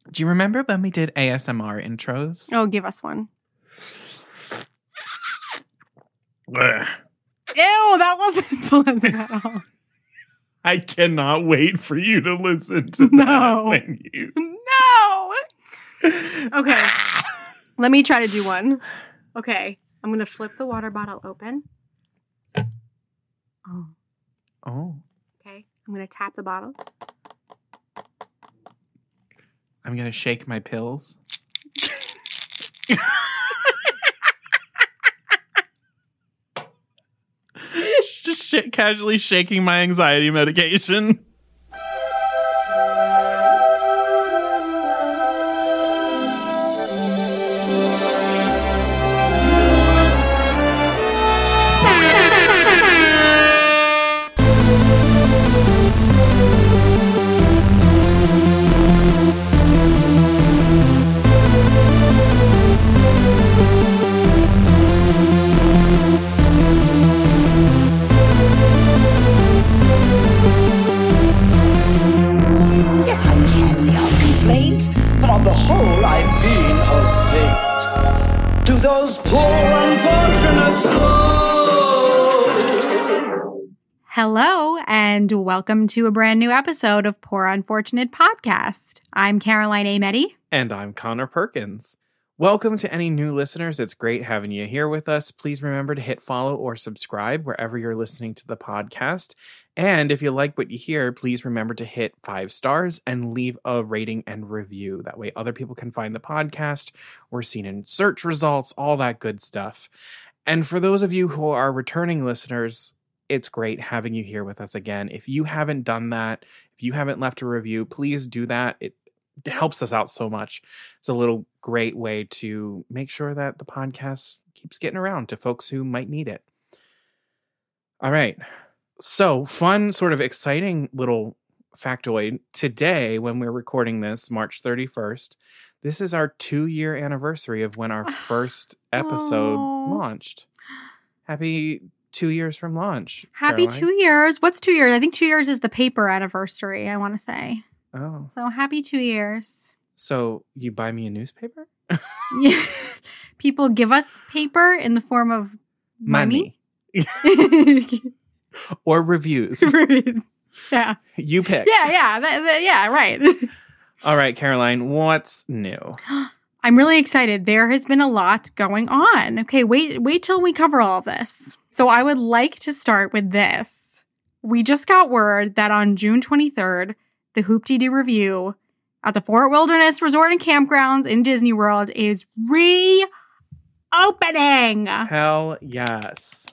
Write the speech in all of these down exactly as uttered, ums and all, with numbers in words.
Do you remember when we did A S M R intros? Oh, give us one. Ugh. Ew, that wasn't pleasant at all. I cannot wait for you to listen to No. that. When you... No. Okay. Let me try to do one. Okay. I'm going to flip the water bottle open. Oh. Oh. Okay. I'm going to tap the bottle. I'm going to shake my pills. Just sh- casually shaking my anxiety medication. Hello, and welcome to a brand new episode of Poor Unfortunate Podcast. I'm Caroline Ameti. And I'm Connor Perkins. Welcome to any new listeners. It's great having you here with us. Please remember to hit follow or subscribe wherever you're listening to the podcast. And if you like what you hear, please remember to hit five stars and leave a rating and review. That way other people can find the podcast. We're seen in search results, all that good stuff. And for those of you who are returning listeners, it's great having you here with us again. If you haven't done that, if you haven't left a review, please do that. It helps us out so much. It's a little great way to make sure that the podcast keeps getting around to folks who might need it. All right. So fun, sort of exciting little factoid. Today, when we're recording this, March thirty-first, this is our two-year anniversary of when our first episode Oh. launched. Happy two years from launch. Happy Caroline. two years. What's two years? I think two years is the paper anniversary, I want to say. Oh. So happy two years. So you buy me a newspaper? Yeah. People give us paper in the form of money. Money. Or reviews. Yeah. You pick. Yeah, yeah. That, that, yeah, right. All right, Caroline, what's new? I'm really excited. There has been a lot going on. Okay, wait wait till we cover all of this. So I would like to start with this. We just got word that on June twenty-third, the Hoop-Dee-Doo Review at the Fort Wilderness Resort and Campgrounds in Disney World is reopening. Hell yes.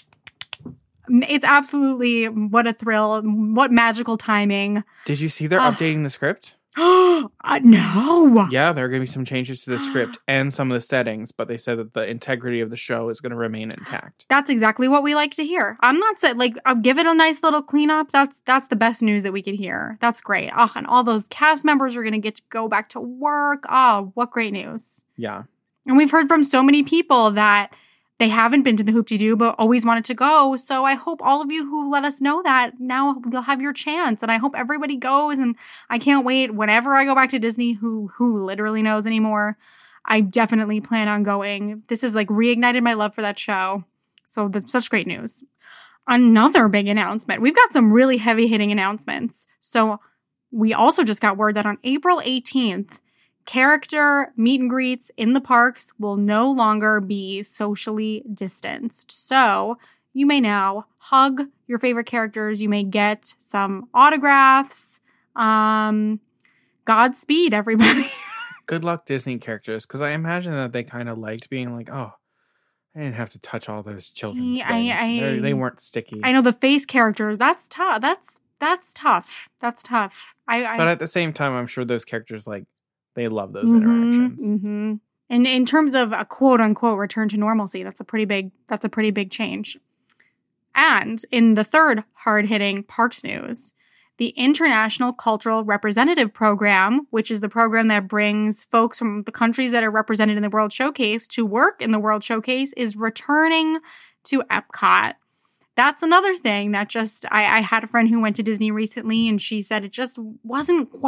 It's absolutely, what a thrill. What magical timing. Did you see they're Uh, updating the script? uh, no. Yeah, there are going to be some changes to the script and some of the settings, but they said that the integrity of the show is going to remain intact. That's exactly what we like to hear. I'm not saying, like, I'll give it a nice little cleanup. That's that's the best news that we could hear. That's great. Oh, and all those cast members are going to get to go back to work. Oh, what great news. Yeah. And we've heard from so many people that they haven't been to the Hoop-Dee-Doo but always wanted to go. So I hope all of you who let us know that, now you'll have your chance. And I hope everybody goes. And I can't wait. Whenever I go back to Disney, who who literally knows anymore, I definitely plan on going. This has like reignited my love for that show. So that's such great news. Another big announcement. We've got some really heavy hitting announcements. So we also just got word that on April eighteenth, character meet and greets in the parks will no longer be socially distanced. So you may now hug your favorite characters. You may get some autographs. Um, Godspeed, everybody. Good luck, Disney characters, because I imagine that they kind of liked being like, oh, I didn't have to touch all those children. Yeah, I- I- they weren't sticky. I know the face characters. That's tough. That's that's tough. That's tough. I, I But at the same time, I'm sure those characters, like, they love those Mhm, interactions. mhm. And in terms of a quote unquote return to normalcy, that's a pretty big that's a pretty big change. And in the third hard hitting parks news, the International Cultural Representative Program, which is the program that brings folks from the countries that are represented in the World Showcase to work in the World Showcase, is returning to Epcot. That's another thing that just, I, I had a friend who went to Disney recently and she said it just wasn't quite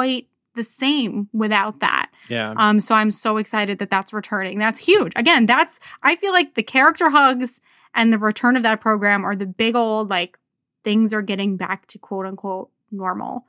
the same without that. Yeah. Um, so I'm so excited that that's returning. That's huge. Again, that's, I feel like the character hugs and the return of that program are the big old, like, things are getting back to quote unquote normal.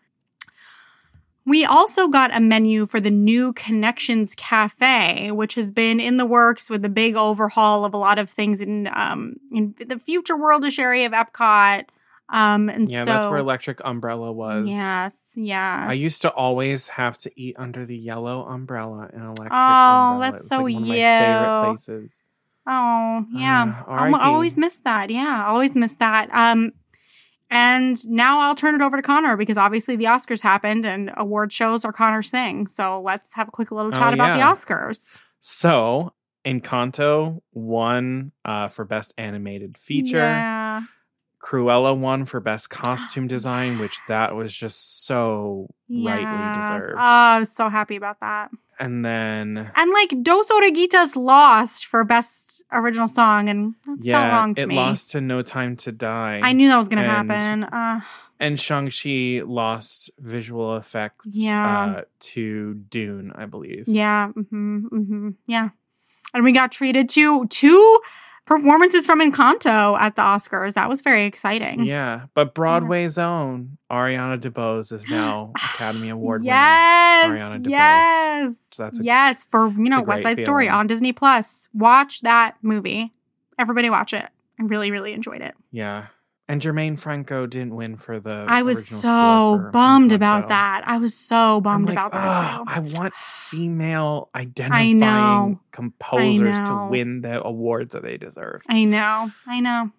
We also got a menu for the new Connections Cafe, which has been in the works with the big overhaul of a lot of things in um in the Future World-ish area of Epcot. Um, and yeah, so, that's where Electric Umbrella was. Yes, yes. I used to always have to eat under the yellow umbrella in Electric Oh, Umbrella. that's It was so like one of my you. favorite places. Oh, yeah. Uh, I R I P always miss that. Yeah, I always miss that. Um, and now I'll turn it over to Connor because obviously the Oscars happened and award shows are Connor's thing. So let's have a quick little chat Oh, about yeah. the Oscars. So, Encanto won uh, for Best Animated Feature. Yeah. Cruella won for Best Costume Design, which that was just so rightly Yes. deserved. Oh, I was so happy about that. And then, And like Dos Oreguitas lost for Best Original Song, and that felt yeah, wrong to it me. lost to No Time to Die. I knew that was going to And- happen. Uh, And Shang-Chi lost visual effects Yeah. uh, to Dune, I believe. yeah. Mm-hmm, mm-hmm, yeah. And we got treated to two performances from Encanto at the Oscars. That was very exciting. Yeah, but Broadway's own Ariana DeBose is now Academy Award Yes, winner. Ariana DeBose. yes, So that's a- yes. For you know, a great West Side Story feeling. on Disney Plus. Watch that movie. Everybody, watch it. I really, really enjoyed it. Yeah. And Jermaine Franco didn't win for the I was original so score for bummed Encanto. about that. I was so I'm bummed like, about that "Ugh, too. I want female I identifying know. composers I to know. win the awards that they deserve. I know. I know.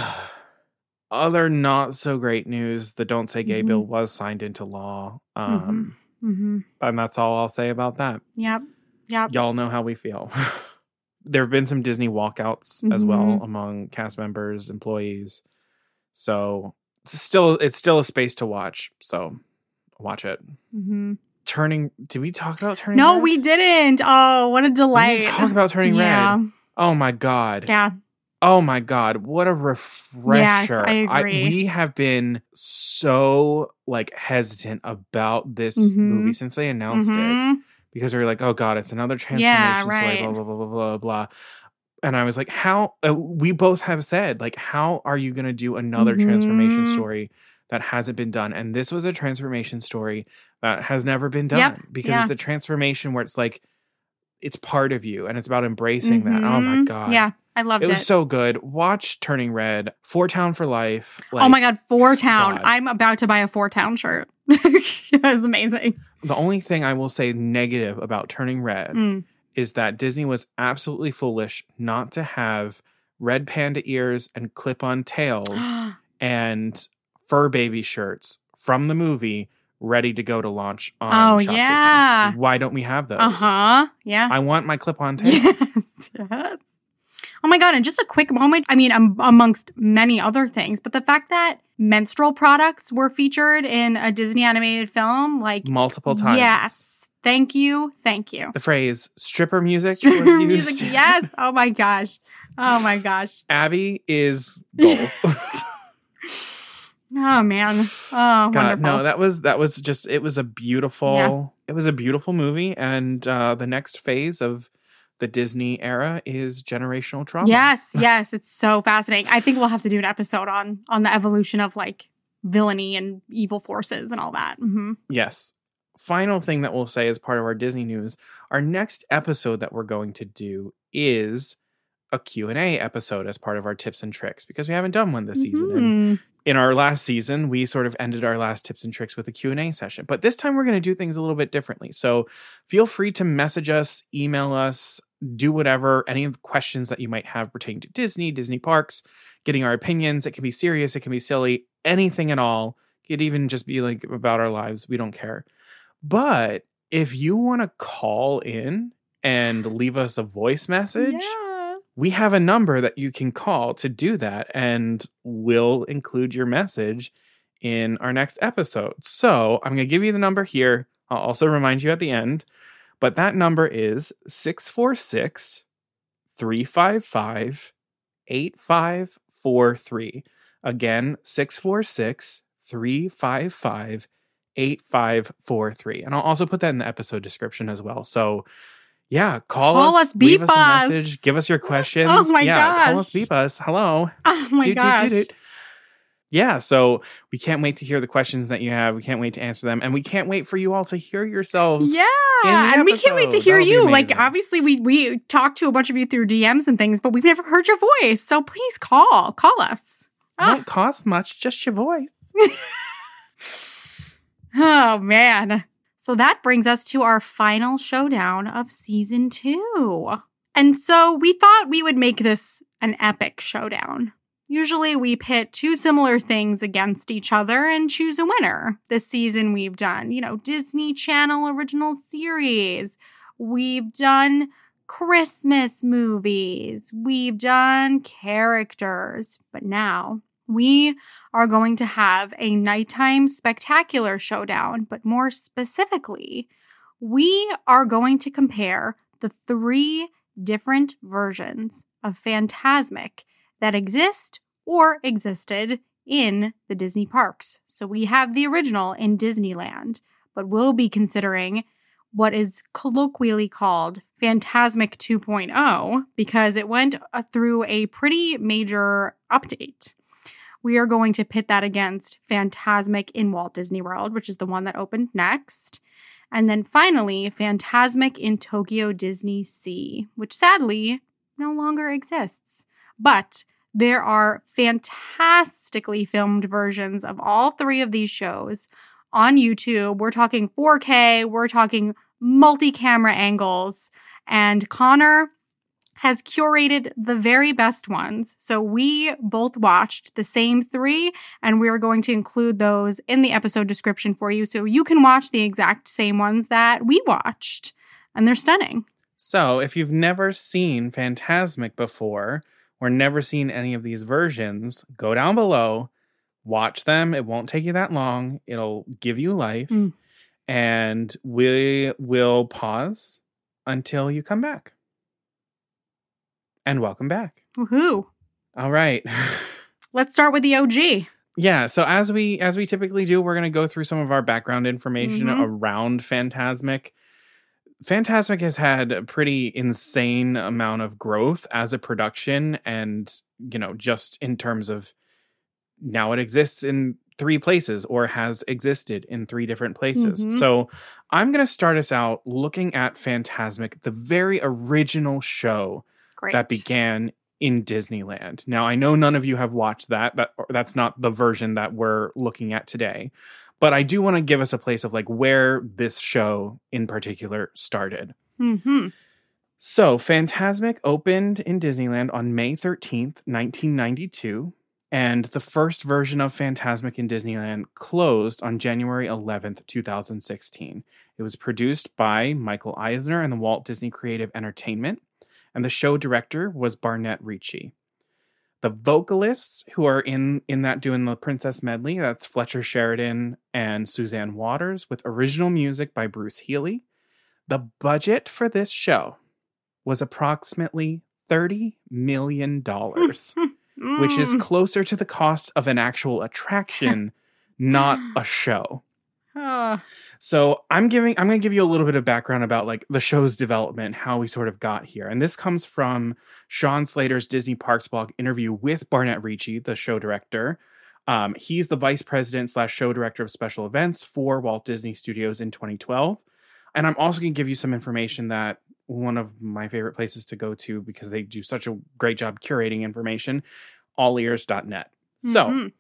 Other not so great news, the Don't Say Gay Mhm. bill was signed into law. Um, Mm-hmm. And that's all I'll say about that. Yep. Yep. Y'all know how we feel. There have been some Disney walkouts as well Mhm. among cast members, employees. So it's still it's still a space to watch. So watch it. Mm-hmm. Turning did we talk about Turning No, Red? we didn't. Oh, what a We delay. didn't talk about Turning yeah. Red. Oh my god. Yeah. Oh my god, what a refresher. I agree. we have been so like hesitant about this Mhm. movie since they announced it. Mhm. Because we were like, oh god, it's another transformation Yeah, story, right. blah, blah, blah, blah, blah, blah. And I was like, how, uh, we both have said, like, how are you going to do another transformation Mhm. story that hasn't been done? And this was a transformation story that has never been done. Yep, Because yeah. it's a transformation where it's like, it's part of you and it's about embracing that. Oh my Mhm. god. Yeah, I loved It it. was so good. Watch Turning Red, Four Town for Life. Like, oh my god, Four Town. God. I'm about to buy a Four Town shirt. It was amazing. The only thing I will say negative about Turning Red Mm. is that Disney was absolutely foolish not to have red panda ears and clip-on tails and fur baby shirts from the movie ready to go to launch on Oh, Shop yeah. Disney. Why don't we have those? Uh-huh. Yeah. I want my clip-on tail. Yes. Yes. Oh my god, and just a quick moment. I mean, um, amongst many other things, but the fact that menstrual products were featured in a Disney animated film, like, Multiple times. yes. Thank you. Thank you. The phrase stripper music Stripper was used. music. Yes. Oh my gosh. Oh my gosh. Abby is goals. Oh man. Oh, God, wonderful. no, that was that was just it was a beautiful Yeah. it was a beautiful movie, and uh, the next phase of the Disney era is generational trauma. Yes, yes, it's so fascinating. I think we'll have to do an episode on on the evolution of like villainy and evil forces and all that. hmm Yes. Final thing that we'll say as part of our Disney news, our next episode that we're going to do is a Q and A episode as part of our tips and tricks, because we haven't done one this season. And in our last season, we sort of ended our last tips and tricks with a Q and A session. But this time we're going to do things a little bit differently. So feel free to message us, email us, do whatever, any of the questions that you might have pertaining to Disney, Disney parks, getting our opinions. It can be serious, it can be silly, anything at all. It could even just be like about our lives. We don't care. But if you want to call in and leave us a voice message, Yeah. we have a number that you can call to do that, and we'll include your message in our next episode. So I'm going to give you the number here. I'll also remind you at the end, but that number is six four six, three five five, eight five four three. Again, six four six, three five five, eight five four three. And I'll also put that in the episode description as well. So yeah, call, Call us, us, leave beep us a us. message, give us your questions. Oh my yeah, call gosh. us, beep us. Hello. Oh my Doot, doot, gosh. doot, doot. Yeah, so we can't wait to hear the questions that you have. We can't wait to answer them. And we can't wait for you all to hear yourselves. Yeah. in the And we can't wait to episode. hear That'll be you. Like, amazing. obviously, we we talked to a bunch of you through D Ms and things, but we've never heard your voice. So please call. Call us. It won't cost much, just your voice. Oh, man. So that brings us to our final showdown of season two. And so we thought we would make this an epic showdown. Usually we pit two similar things against each other and choose a winner. This season we've done, you know, Disney Channel original series. We've done Christmas movies. We've done characters. But now we are going to have a nighttime spectacular showdown. But more specifically, we are going to compare the three different versions of Fantasmic that exist or existed in the Disney parks. So we have the original in Disneyland, but we'll be considering what is colloquially called Fantasmic two point oh because it went uh, through a pretty major update. We are going to pit that against Fantasmic in Walt Disney World, which is the one that opened next. And then finally, Fantasmic in Tokyo Disney Sea, which sadly no longer exists. But there are fantastically filmed versions of all three of these shows on YouTube. We're talking four K, we're talking multi-camera angles, and Connor has curated the very best ones. So we both watched the same three, and we are going to include those in the episode description for you so you can watch the exact same ones that we watched. And they're stunning. So if you've never seen Fantasmic before, or never seen any of these versions, go down below, watch them. It won't take you that long. It'll give you life. Mm. And we will pause until you come back. And welcome back. Woohoo. All right. Let's start with the O G. Yeah, so as we as we typically do, we're going to go through some of our background information Mm-hmm. around Fantasmic. Fantasmic has had a pretty insane amount of growth as a production, and, you know, just in terms of now it exists in three places or has existed in three different places. Mhm. So I'm going to start us out looking at Fantasmic, the very original show Great. that began in Disneyland. Now, I know none of you have watched that. That that's not the version that we're looking at today. But I do want to give us a place of like where this show in particular started. Mm-hmm. So, Fantasmic opened in Disneyland on May thirteenth, nineteen ninety-two, and the first version of Fantasmic in Disneyland closed on January eleventh, twenty sixteen. It was produced by Michael Eisner and the Walt Disney Creative Entertainment, and the show director was Barnett Ricci. The vocalists who are in, in that doing the Princess Medley, that's Fletcher Sheridan and Suzanne Waters, with original music by Bruce Healy. The budget for this show was approximately thirty million dollars, which is closer to the cost of an actual attraction, not a show. Uh, So I'm giving I'm going to give you a little bit of background about like the show's development, how we sort of got here. And this comes from Sean Slater's Disney Parks blog interview with Barnett Ricci, the show director. Um, he's the vice president slash show director of special events for Walt Disney Studios in twenty twelve. And I'm also going to give you some information that one of my favorite places to go to because they do such a great job curating information, all ears dot net. So mhm.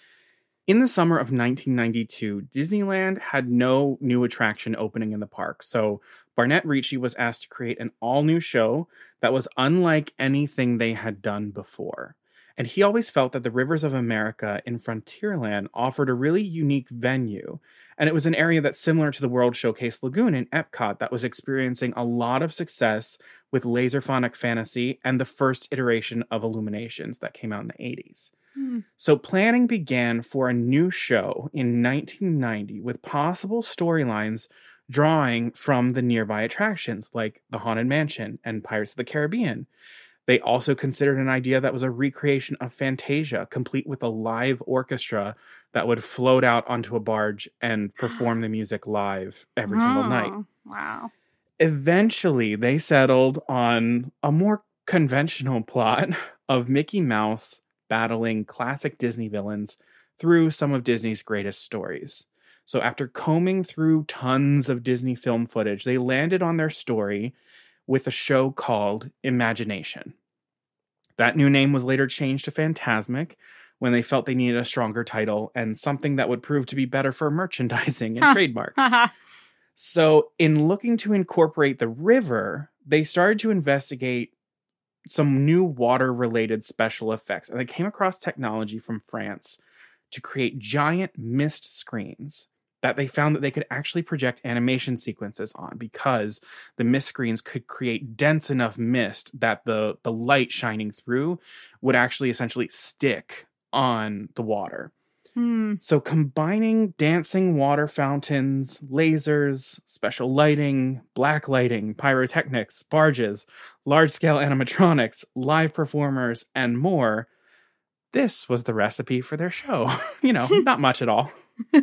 in the summer of nineteen ninety-two, Disneyland had no new attraction opening in the park, so Barnett Ricci was asked to create an all-new show that was unlike anything they had done before. And he always felt that the Rivers of America in Frontierland offered a really unique venue, and it was an area that's similar to the World Showcase Lagoon in Epcot that was experiencing a lot of success with Laserphonic Fantasy and the first iteration of Illuminations that came out in the eighties. Mm. So planning began for a new show in nineteen ninety with possible storylines drawing from the nearby attractions like the Haunted Mansion and Pirates of the Caribbean. They also considered an idea that was a recreation of Fantasia, complete with a live orchestra that would float out onto a barge and perform the music live every single night. Wow. Eventually, they settled on a more conventional plot of Mickey Mouse battling classic Disney villains through some of Disney's greatest stories. So after combing through tons of Disney film footage, they landed on their story with a show called Imagination. That new name was later changed to Fantasmic when they felt they needed a stronger title and something that would prove to be better for merchandising and trademarks. So in looking to incorporate the river, they started to investigate some new water-related special effects, and they came across technology from France to create giant mist screens that they found that they could actually project animation sequences on, because the mist screens could create dense enough mist that the, the light shining through would actually essentially stick on the water. Hmm. So combining dancing water fountains, lasers, special lighting, black lighting, pyrotechnics, barges, large-scale animatronics, live performers, and more, this was the recipe for their show. You know, not much at all.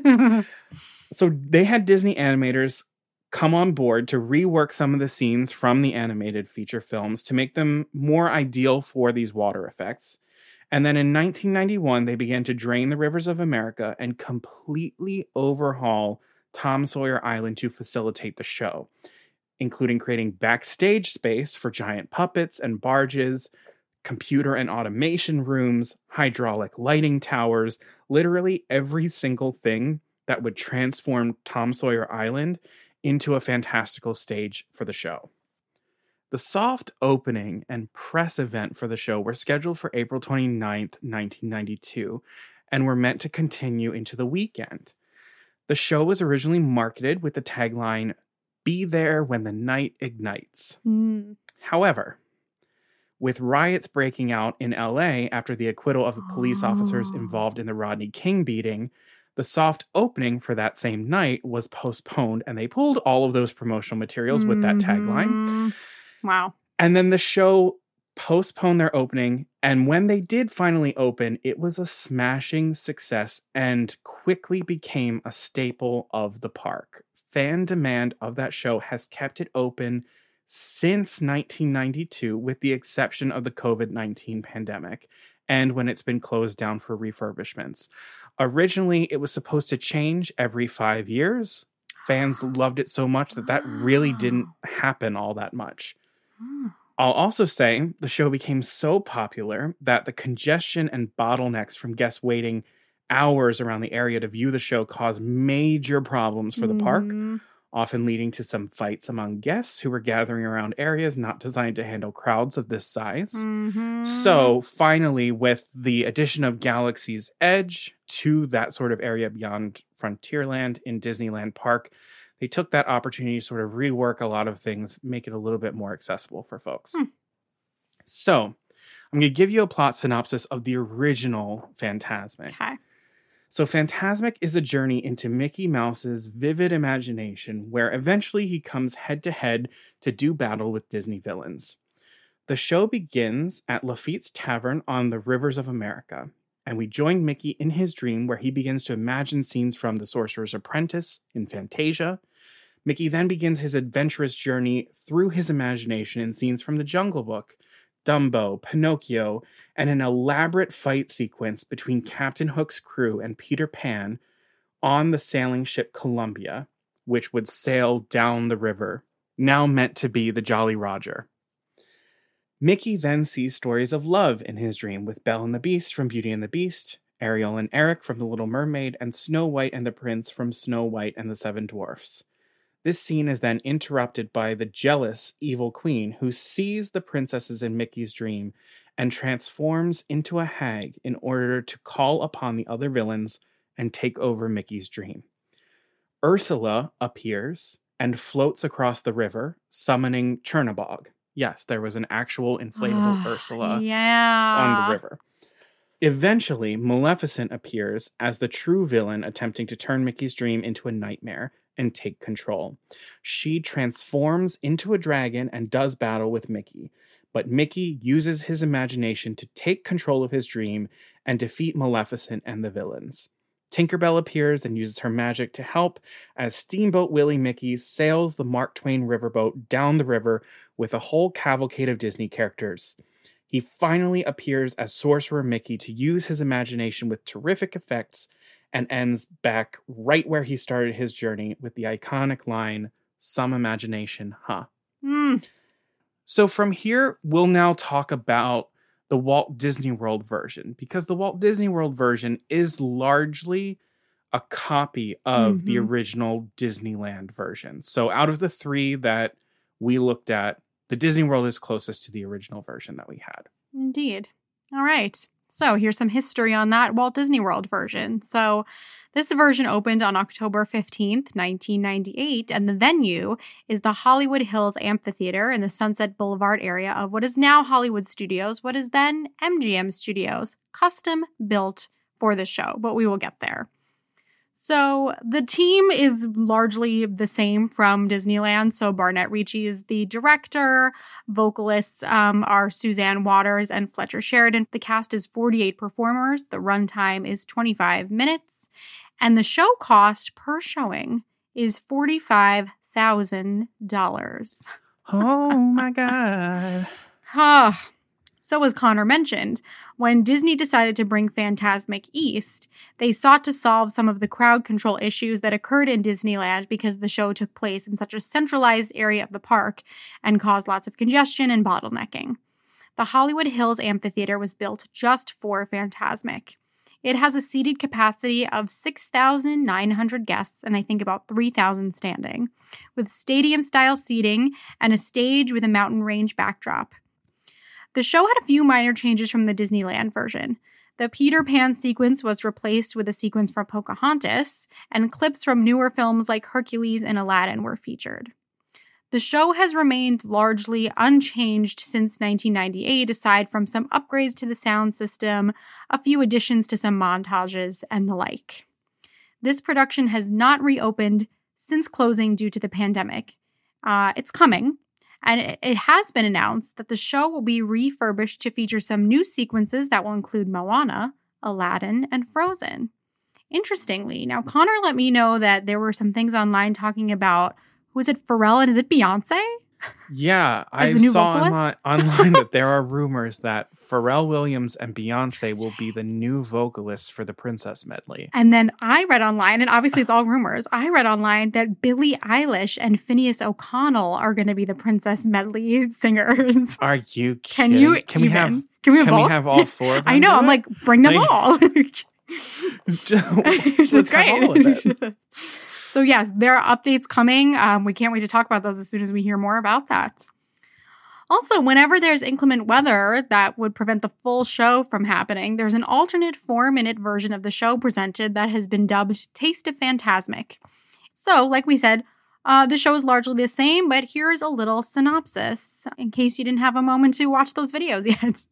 So they had Disney animators come on board to rework some of the scenes from the animated feature films to make them more ideal for these water effects. And then in nineteen ninety-one, they began to drain the rivers of America and completely overhaul Tom Sawyer Island to facilitate the show, including creating backstage space for giant puppets and barges, computer and automation rooms, hydraulic lighting towers, literally every single thing that would transform Tom Sawyer Island into a fantastical stage for the show. The soft opening and press event for the show were scheduled for April twenty-ninth, nineteen ninety-two, and were meant to continue into the weekend. The show was originally marketed with the tagline, "Be there when the night ignites." Mm. However, with riots breaking out in L A after the acquittal of the police officers involved in the Rodney King beating, the soft opening for that same night was postponed, and they pulled all of those promotional materials with that tagline. Wow. And then the show postponed their opening, and when they did finally open, it was a smashing success and quickly became a staple of the park. Fan demand of that show has kept it open since nineteen ninety-two, with the exception of the covid nineteen pandemic, and when it's been closed down for refurbishments. Originally, it was supposed to change every five years. Fans loved it so much that that really didn't happen all that much. I'll also say the show became so popular that the congestion and bottlenecks from guests waiting hours around the area to view the show caused major problems for the park, often leading to some fights among guests who were gathering around areas not designed to handle crowds of this size. Mm-hmm. So finally, with the addition of Galaxy's Edge to that sort of area beyond Frontierland in Disneyland Park, they took that opportunity to sort of rework a lot of things, make it a little bit more accessible for folks. Hmm. So I'm going to give you a plot synopsis of the original Fantasmic. Okay. So Fantasmic is a journey into Mickey Mouse's vivid imagination, where eventually he comes head to head to do battle with Disney villains. The show begins at Lafitte's Tavern on the Rivers of America, and we join Mickey in his dream where he begins to imagine scenes from The Sorcerer's Apprentice in Fantasia. Mickey then begins his adventurous journey through his imagination in scenes from The Jungle Book, Dumbo, Pinocchio, and an elaborate fight sequence between Captain Hook's crew and Peter Pan on the sailing ship Columbia, which would sail down the river, now meant to be the Jolly Roger. Mickey then sees stories of love in his dream with Belle and the Beast from Beauty and the Beast, Ariel and Eric from The Little Mermaid, and Snow White and the Prince from Snow White and the Seven Dwarfs. This scene is then interrupted by the jealous evil queen who sees the princesses in Mickey's dream and transforms into a hag in order to call upon the other villains and take over Mickey's dream. Ursula appears and floats across the river, summoning Chernabog. Yes, there was an actual inflatable Ursula yeah. on the river. Eventually, Maleficent appears as the true villain attempting to turn Mickey's dream into a nightmare and take control. She transforms into a dragon and does battle with Mickey, but Mickey uses his imagination to take control of his dream and defeat Maleficent and the villains. Tinkerbell appears and uses her magic to help as Steamboat Willie Mickey sails the Mark Twain riverboat down the river with a whole cavalcade of Disney characters. He finally appears as Sorcerer Mickey to use his imagination with terrific effects and ends back right where he started his journey with the iconic line, "Some imagination, huh?" Mm. So from here, we'll now talk about the Walt Disney World version, because the Walt Disney World version is largely a copy of mm-hmm. the original Disneyland version. So out of the three that we looked at, the Disney World is closest to the original version that we had. Indeed. All right. So here's some history on that Walt Disney World version. So this version opened on October fifteenth, nineteen ninety-eight, and the venue is the Hollywood Hills Amphitheater in the Sunset Boulevard area of what is now Hollywood Studios, what is then M G M Studios, custom built for the show, but we will get there. So the team is largely the same from Disneyland. So Barnett Ricci is the director. Vocalists um, are Suzanne Waters and Fletcher Sheridan. The cast is forty-eight performers. The runtime is twenty-five minutes. And the show cost per showing is forty-five thousand dollars. Oh my God. Huh. So as Connor mentioned, when Disney decided to bring Fantasmic east, they sought to solve some of the crowd control issues that occurred in Disneyland because the show took place in such a centralized area of the park and caused lots of congestion and bottlenecking. The Hollywood Hills Amphitheater was built just for Fantasmic. It has a seated capacity of six thousand nine hundred guests and I think about three thousand standing, with stadium-style seating and a stage with a mountain range backdrop. The show had a few minor changes from the Disneyland version. The Peter Pan sequence was replaced with a sequence from Pocahontas, and clips from newer films like Hercules and Aladdin were featured. The show has remained largely unchanged since nineteen ninety-eight, aside from some upgrades to the sound system, a few additions to some montages, and the like. This production has not reopened since closing due to the pandemic. Uh, it's coming. And it has been announced that the show will be refurbished to feature some new sequences that will include Moana, Aladdin, and Frozen. Interestingly, now Connor let me know that there were some things online talking about, was it Pharrell and is it Beyonce? Yeah, I saw online, online that there are rumors that Pharrell Williams and Beyonce will be the new vocalists for the Princess Medley. And then I read online, and obviously it's all rumors, I read online that Billie Eilish and Phineas O'Connell are going to be the Princess Medley singers. Are you kidding? Can you Can we even? have Can we have, can all? we have all four of them? I know, I'm like, bring them like, all. It's great. All of it. So yes, there are updates coming. Um, we can't wait to talk about those as soon as we hear more about that. Also, whenever there's inclement weather that would prevent the full show from happening, there's an alternate four-minute version of the show presented that has been dubbed Taste of Fantasmic. So, like we said, uh, the show is largely the same, but here's a little synopsis in case you didn't have a moment to watch those videos yet.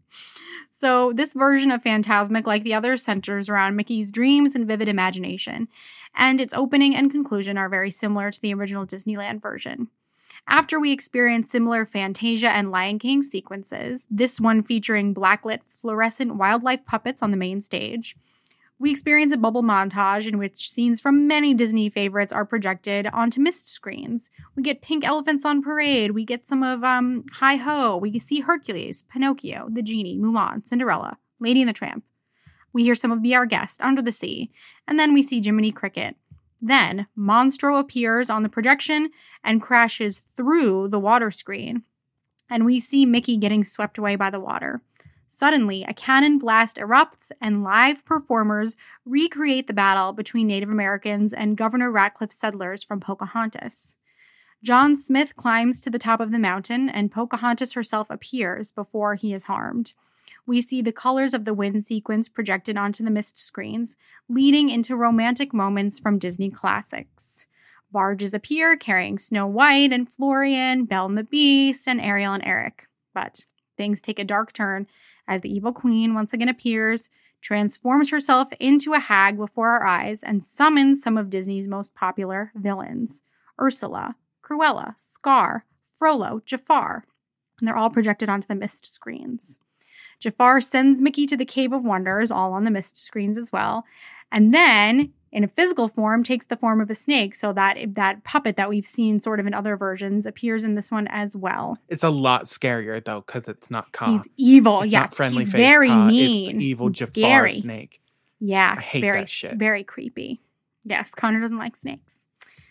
So, this version of Fantasmic, like the others, centers around Mickey's dreams and vivid imagination, and its opening and conclusion are very similar to the original Disneyland version. After we experience similar Fantasia and Lion King sequences, this one featuring blacklit fluorescent wildlife puppets on the main stage, we experience a bubble montage in which scenes from many Disney favorites are projected onto mist screens. We get pink elephants on parade, we get some of um, Hi-Ho, we see Hercules, Pinocchio, the Genie, Mulan, Cinderella, Lady and the Tramp. We hear some of Be Our Guest, Under the Sea, and then we see Jiminy Cricket. Then, Monstro appears on the projection and crashes through the water screen, and we see Mickey getting swept away by the water. Suddenly, a cannon blast erupts, and live performers recreate the battle between Native Americans and Governor Ratcliffe's settlers from Pocahontas. John Smith climbs to the top of the mountain, and Pocahontas herself appears before he is harmed. We see the colors of the wind sequence projected onto the mist screens, leading into romantic moments from Disney classics. Barges appear carrying Snow White and Florian, Belle and the Beast, and Ariel and Eric. But things take a dark turn as the evil queen once again appears, transforms herself into a hag before our eyes, and summons some of Disney's most popular villains. Ursula, Cruella, Scar, Frollo, Jafar. And they're all projected onto the mist screens. Jafar sends Mickey to the Cave of Wonders, all on the mist screens as well. And then, in a physical form, takes the form of a snake, so that that puppet that we've seen sort of in other versions appears in this one as well. It's a lot scarier, though, because it's not Ka. He's evil. It's yeah, not friendly he's face very Ka. mean. It's the evil Jafar scary. snake. Yeah, I hate very, that shit. Very creepy. Yes, Connor doesn't like snakes.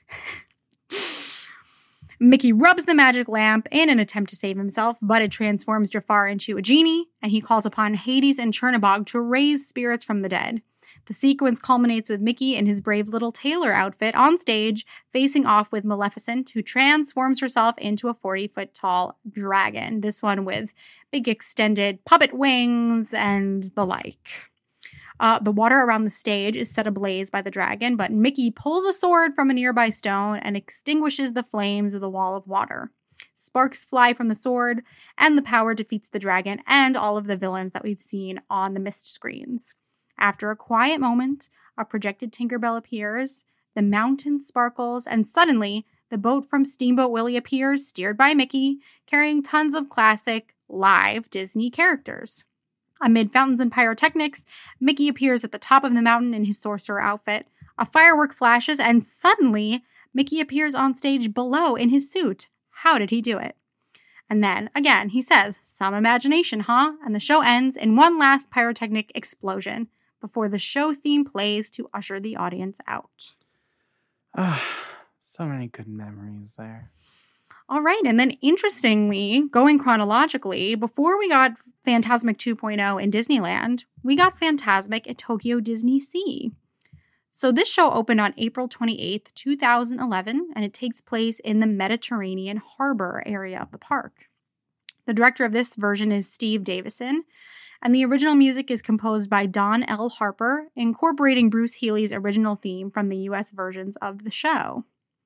Mickey rubs the magic lamp in an attempt to save himself, but it transforms Jafar into a genie, and he calls upon Hades and Chernabog to raise spirits from the dead. The sequence culminates with Mickey in his brave little tailor outfit on stage, facing off with Maleficent, who transforms herself into a forty-foot tall dragon. This one with big extended puppet wings and the like. Uh, the water around the stage is set ablaze by the dragon, but Mickey pulls a sword from a nearby stone and extinguishes the flames with a wall of water. Sparks fly from the sword, and the power defeats the dragon and all of the villains that we've seen on the mist screens. After a quiet moment, a projected Tinkerbell appears, the mountain sparkles, and suddenly, the boat from Steamboat Willie appears, steered by Mickey, carrying tons of classic, live Disney characters. Amid fountains and pyrotechnics, Mickey appears at the top of the mountain in his sorcerer outfit. A firework flashes, and suddenly, Mickey appears on stage below in his suit. How did he do it? And then, again, he says, some imagination, huh? And the show ends in one last pyrotechnic explosion before the show theme plays to usher the audience out. Ah, so many good memories there. All right, and then interestingly, going chronologically, before we got Fantasmic two point oh in Disneyland, we got Fantasmic at Tokyo Disney Sea. So this show opened on April twenty-eighth, two thousand eleven, and it takes place in the Mediterranean harbor area of the park. The director of this version is Steve Davison, and the original music is composed by Don L. Harper, incorporating Bruce Healy's original theme from the U S versions of the show.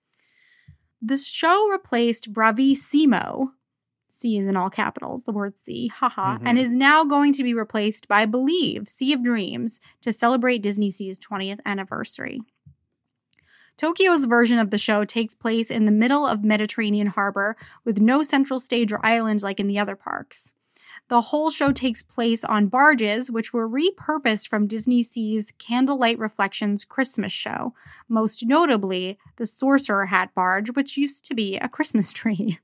The show replaced Bravissimo, C is in all capitals, the word C, haha, mm-hmm. and is now going to be replaced by Believe, Sea of Dreams, to celebrate Disney Sea's twentieth anniversary. Tokyo's version of the show takes place in the middle of Mediterranean harbor with no central stage or island like in the other parks. The whole show takes place on barges, which were repurposed from Disney Sea's Candlelight Reflections Christmas show, most notably the Sorcerer Hat barge, which used to be a Christmas tree.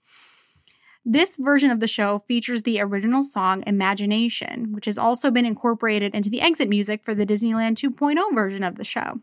This version of the show features the original song Imagination, which has also been incorporated into the exit music for the Disneyland two point oh version of the show.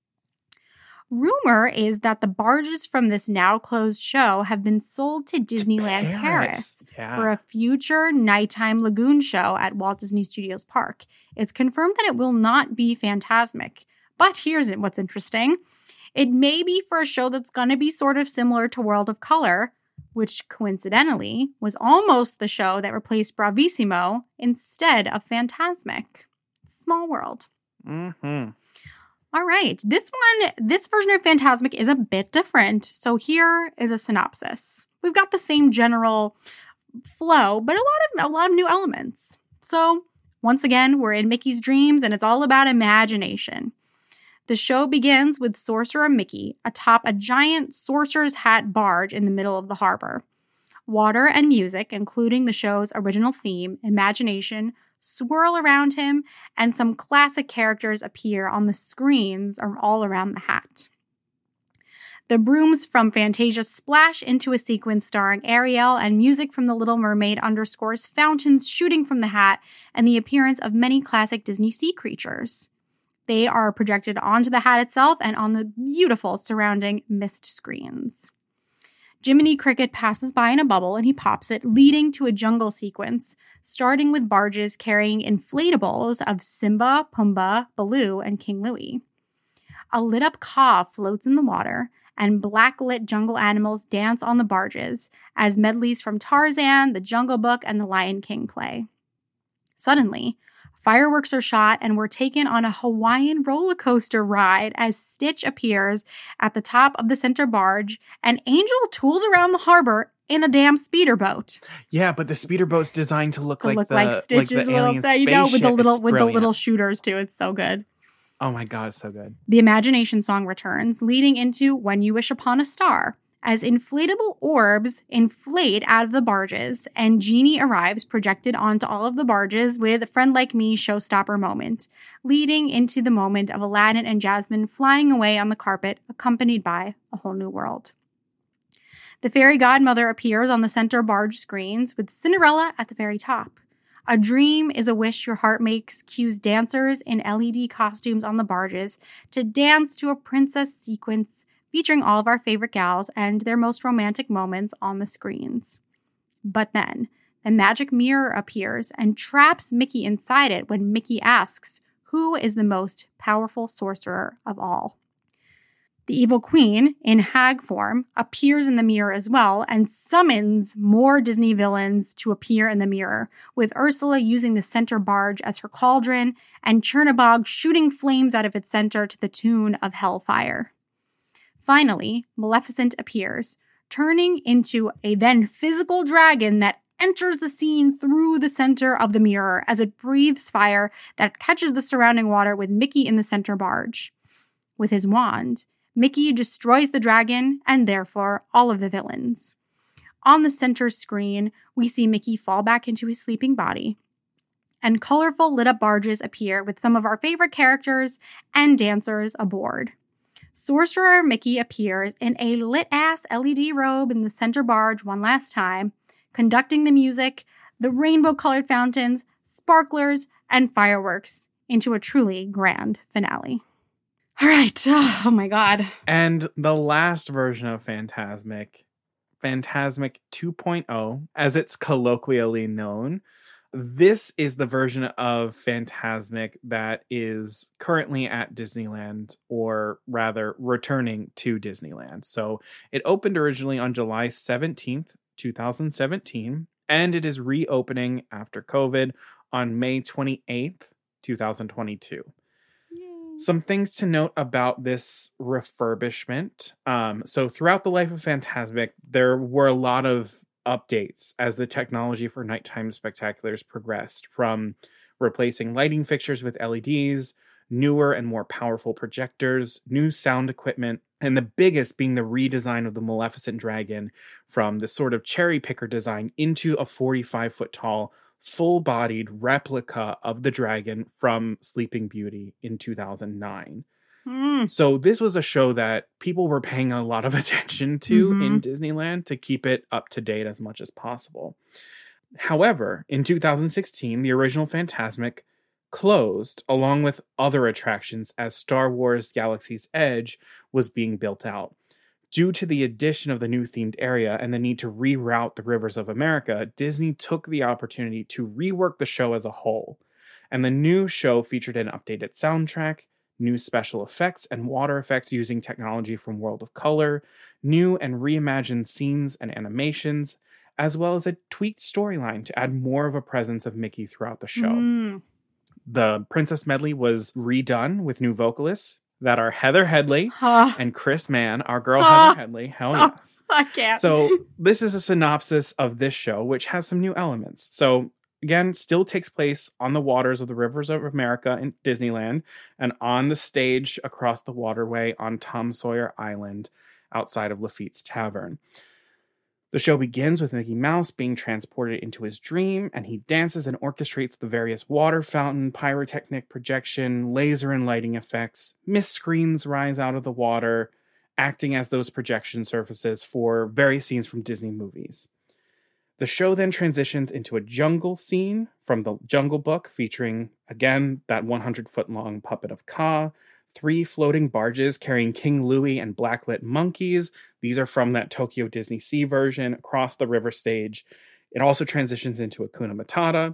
Rumor is that the barges from this now closed show have been sold to Disneyland Paris, Paris yeah. for a future nighttime lagoon show at Walt Disney Studios Park. It's confirmed that it will not be Fantasmic. But here's what's interesting. It may be for a show that's going to be sort of similar to World of Color, which coincidentally was almost the show that replaced Bravissimo instead of Fantasmic. Small world. Mm-hmm. All right, this one, this version of Fantasmic is a bit different. So here is a synopsis. We've got the same general flow, but a lot of a lot of new elements. So once again, we're in Mickey's dreams, and it's all about imagination. The show begins with Sorcerer Mickey atop a giant sorcerer's hat barge in the middle of the harbor. Water and music, including the show's original theme, Imagination, swirl around him, and some classic characters appear on the screens all around the hat. The brooms from Fantasia splash into a sequence starring Ariel, and music from The Little Mermaid underscores fountains shooting from the hat and the appearance of many classic Disney sea creatures. They are projected onto the hat itself and on the beautiful surrounding mist screens. Jiminy Cricket passes by in a bubble and he pops it, leading to a jungle sequence, starting with barges carrying inflatables of Simba, Pumbaa, Baloo, and King Louie. A lit-up Ka floats in the water, and black-lit jungle animals dance on the barges as medleys from Tarzan, The Jungle Book, and The Lion King play. Suddenly, fireworks are shot and we're taken on a Hawaiian roller coaster ride as Stitch appears at the top of the center barge and Angel tools around the harbor in a damn speeder boat. Yeah, but the speeder boat's designed to look to like look the like Stitch's like the little alien thing, you know, with the little It's with brilliant. the little shooters too. It's so good. Oh my god, it's so good. The Imagination song returns, leading into When You Wish Upon a Star, as inflatable orbs inflate out of the barges and Genie arrives projected onto all of the barges with a Friend Like Me showstopper moment, leading into the moment of Aladdin and Jasmine flying away on the carpet accompanied by A Whole New World. The fairy godmother appears on the center barge screens with Cinderella at the very top. A dream is a wish your heart makes cues dancers in L E D costumes on the barges to dance to a princess sequence featuring all of our favorite gals and their most romantic moments on the screens. But then, the magic mirror appears and traps Mickey inside it when Mickey asks, who is the most powerful sorcerer of all? The evil queen, in hag form, appears in the mirror as well and summons more Disney villains to appear in the mirror, with Ursula using the center barge as her cauldron and Chernabog shooting flames out of its center to the tune of Hellfire. Finally, Maleficent appears, turning into a then physical dragon that enters the scene through the center of the mirror as it breathes fire that catches the surrounding water with Mickey in the center barge. With his wand, Mickey destroys the dragon and therefore all of the villains. On the center screen, we see Mickey fall back into his sleeping body, and colorful lit up barges appear with some of our favorite characters and dancers aboard. Sorcerer Mickey appears in a lit-ass L E D robe in the center barge one last time, conducting the music, the rainbow-colored fountains, sparklers, and fireworks into a truly grand finale. All right. Oh, my God. And the last version of Fantasmic, Fantasmic two point oh, as it's colloquially known, this is the version of Fantasmic that is currently at Disneyland, or rather returning to Disneyland. So it opened originally on July seventeenth, twenty seventeen, and it is reopening after COVID on May twenty-eighth, twenty twenty-two. Some things to note about this refurbishment. Um, so throughout the life of Fantasmic, there were a lot of updates as the technology for nighttime spectaculars progressed, from replacing lighting fixtures with L E Ds, newer and more powerful projectors, new sound equipment, and the biggest being the redesign of the Maleficent dragon from the sort of cherry picker design into a forty-five foot tall, full-bodied replica of the dragon from Sleeping Beauty in two thousand nine. Mm. So this was a show that people were paying a lot of attention to mm-hmm. in Disneyland to keep it up to date as much as possible. However, in two thousand sixteen, the original Fantasmic closed along with other attractions as Star Wars Galaxy's Edge was being built out. Due to the addition of the new themed area and the need to reroute the rivers of America, Disney took the opportunity to rework the show as a whole. And the new show featured an updated soundtrack, new special effects and water effects using technology from World of Color, new and reimagined scenes and animations, as well as a tweaked storyline to add more of a presence of Mickey throughout the show. Mm. The Princess Medley was redone with new vocalists that are Heather Headley huh. and Chris Mann, our girl huh. Heather Headley. Hell yes. I can't. So this is a synopsis of this show, which has some new elements. So again, still takes place on the waters of the rivers of America in Disneyland and on the stage across the waterway on Tom Sawyer Island outside of Lafitte's Tavern. The show begins with Mickey Mouse being transported into his dream, and he dances and orchestrates the various water fountain, pyrotechnic projection, laser and lighting effects. Mist screens rise out of the water, acting as those projection surfaces for various scenes from Disney movies. The show then transitions into a jungle scene from the Jungle Book, featuring, again, that one hundred foot long puppet of Kaa, three floating barges carrying King Louie and blacklit monkeys. These are from that Tokyo Disney Sea version across the river stage. It also transitions into Hakuna Matata.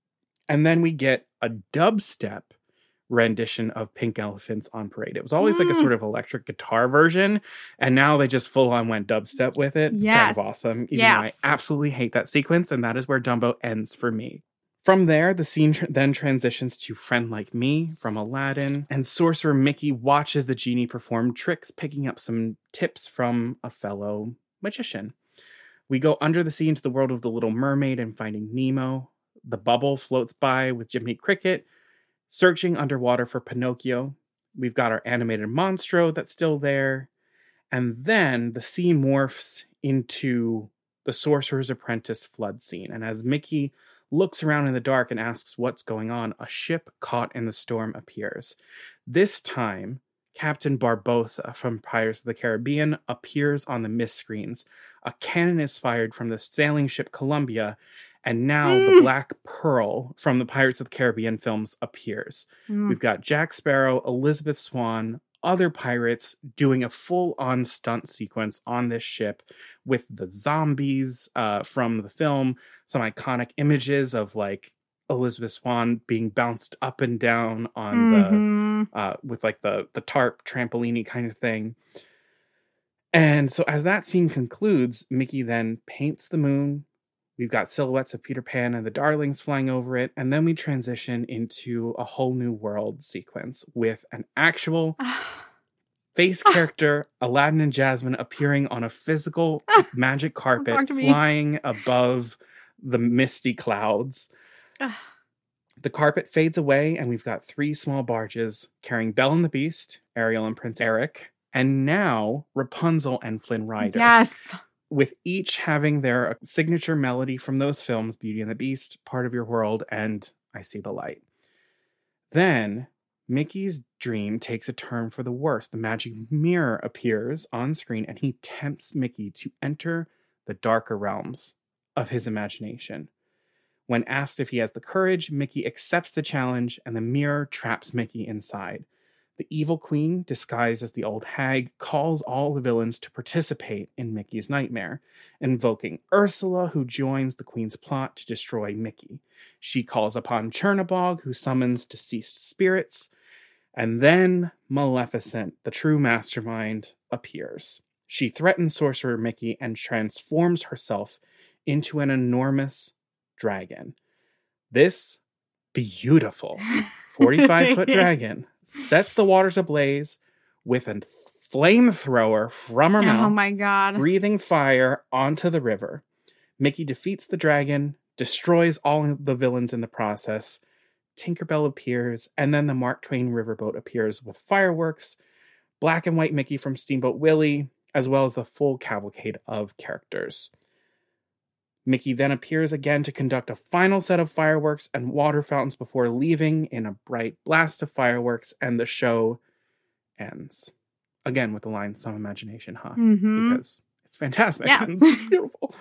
And then we get a dubstep rendition of Pink Elephants on Parade. It was always mm. like a sort of electric guitar version, and now they just full on went dubstep with it. It's yes. kind of awesome. Even yes. though I absolutely hate that sequence, and that is where Dumbo ends for me. From there, the scene tr- then transitions to Friend Like Me from Aladdin, and Sorcerer Mickey watches the genie perform tricks, picking up some tips from a fellow magician. We go under the sea into the world of The Little Mermaid and Finding Nemo. The bubble floats by with Jiminy Cricket, searching underwater for Pinocchio. We've got our animated Monstro that's still there. And then the scene morphs into the Sorcerer's Apprentice flood scene. And as Mickey looks around in the dark and asks what's going on, a ship caught in the storm appears. This time, Captain Barbossa from Pirates of the Caribbean appears on the mist screens. A cannon is fired from the sailing ship Columbia, and now mm. the Black Pearl from the Pirates of the Caribbean films appears. Mm. We've got Jack Sparrow, Elizabeth Swann, other pirates doing a full-on stunt sequence on this ship with the zombies uh, from the film, some iconic images of like Elizabeth Swann being bounced up and down on mm-hmm. the uh, with like the the tarp trampoline kind of thing. And so as that scene concludes, Mickey then paints the moon. We've got silhouettes of Peter Pan and the Darlings flying over it. And then we transition into a whole new world sequence with an actual face character, Aladdin and Jasmine, appearing on a physical magic carpet flying above the misty clouds. The carpet fades away, and we've got three small barges carrying Belle and the Beast, Ariel and Prince Eric, and now Rapunzel and Flynn Rider. Yes. With each having their signature melody from those films, Beauty and the Beast, Part of Your World, and I See the Light. Then, Mickey's dream takes a turn for the worse. The magic mirror appears on screen, and he tempts Mickey to enter the darker realms of his imagination. When asked if he has the courage, Mickey accepts the challenge, and the mirror traps Mickey inside. The evil queen, disguised as the old hag, calls all the villains to participate in Mickey's nightmare, invoking Ursula, who joins the queen's plot to destroy Mickey. She calls upon Chernabog, who summons deceased spirits, and then Maleficent, the true mastermind, appears. She threatens Sorcerer Mickey and transforms herself into an enormous dragon. This beautiful forty-five foot dragon sets the waters ablaze with a flamethrower from her mouth. Oh my god. Breathing fire onto the river. Mickey defeats the dragon, destroys all the villains in the process. Tinkerbell appears, and then the Mark Twain riverboat appears with fireworks, Black and White Mickey from Steamboat Willie, as well as the full cavalcade of characters. Mickey then appears again to conduct a final set of fireworks and water fountains before leaving in a bright blast of fireworks, and the show ends. Again, with the line, some imagination, huh? Mm-hmm. Because it's fantastic. Yes. It's beautiful.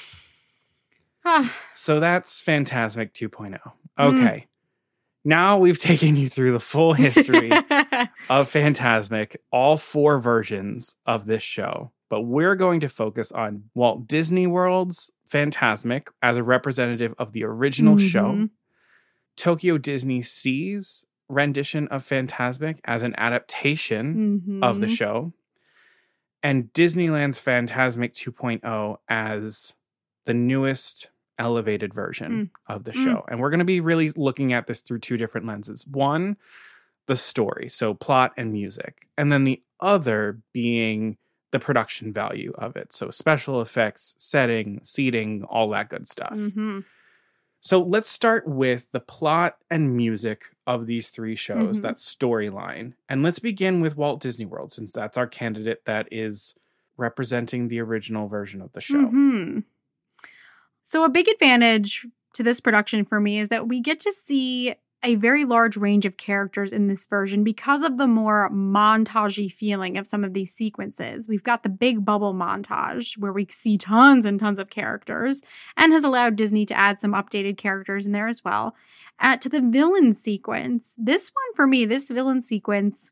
So that's Fantasmic two point oh. Okay. Mm. Now we've taken you through the full history of Fantasmic, all four versions of this show. But we're going to focus on Walt Disney World's Fantasmic as a representative of the original mm-hmm. show, Tokyo Disney Sea's rendition of Fantasmic as an adaptation mm-hmm. of the show, and Disneyland's Fantasmic two point oh as the newest elevated version mm. of the show. Mm. And we're going to be really looking at this through two different lenses. One, the story, so plot and music, and then the other being the production value of it. So special effects, setting, seating, all that good stuff. Mm-hmm. So let's start with the plot and music of these three shows, mm-hmm. that storyline. And let's begin with Walt Disney World, since that's our candidate that is representing the original version of the show. Mm-hmm. So a big advantage to this production for me is that we get to see a very large range of characters in this version because of the more montage-y feeling of some of these sequences. We've got the big bubble montage where we see tons and tons of characters and has allowed Disney to add some updated characters in there as well. Uh, to the villain sequence, this one for me, this villain sequence,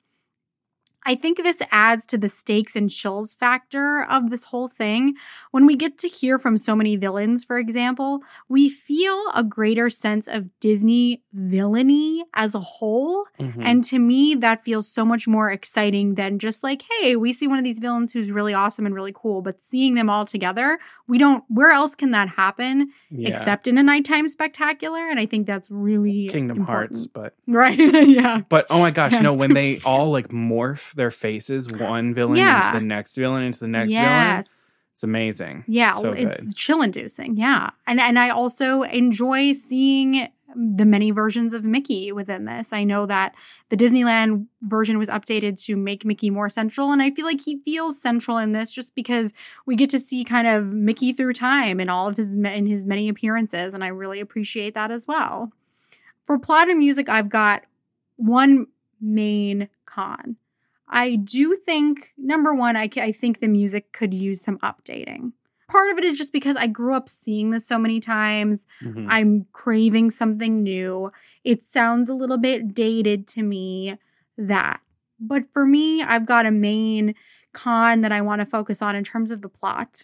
I think this adds to the stakes and chills factor of this whole thing. When we get to hear from so many villains, for example, we feel a greater sense of Disney villainy as a whole. Mm-hmm. And to me, that feels so much more exciting than just like, hey, we see one of these villains who's really awesome and really cool, but seeing them all together, we don't, where else can that happen yeah. except in a nighttime spectacular? And I think that's really Kingdom important. Hearts, but right. yeah. But oh my gosh, yes. you know, when they all like morph their faces, one villain yeah. into the next villain into the next yes. villain. It's amazing. Yeah, so it's good. chill inducing. Yeah. And and I also enjoy seeing the many versions of Mickey within this. I know that the Disneyland version was updated to make Mickey more central, and I feel like he feels central in this just because we get to see kind of Mickey through time in all of his in his many appearances, and I really appreciate that as well. For plot and music, I've got one main con. I do think, number one, I, I think the music could use some updating. Part of it is just because I grew up seeing this so many times. Mm-hmm. I'm craving something new. It sounds a little bit dated to me, that. But for me, I've got a main con that I want to focus on in terms of the plot.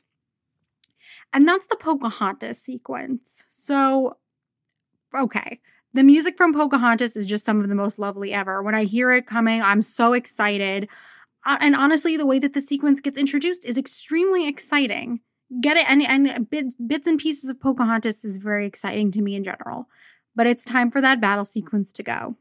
And that's the Pocahontas sequence. So, okay. The music from Pocahontas is just some of the most lovely ever. When I hear it coming, I'm so excited. Uh, and honestly, the way that the sequence gets introduced is extremely exciting. Get it? And, and bit, bits and pieces of Pocahontas is very exciting to me in general. But it's time for that battle sequence to go.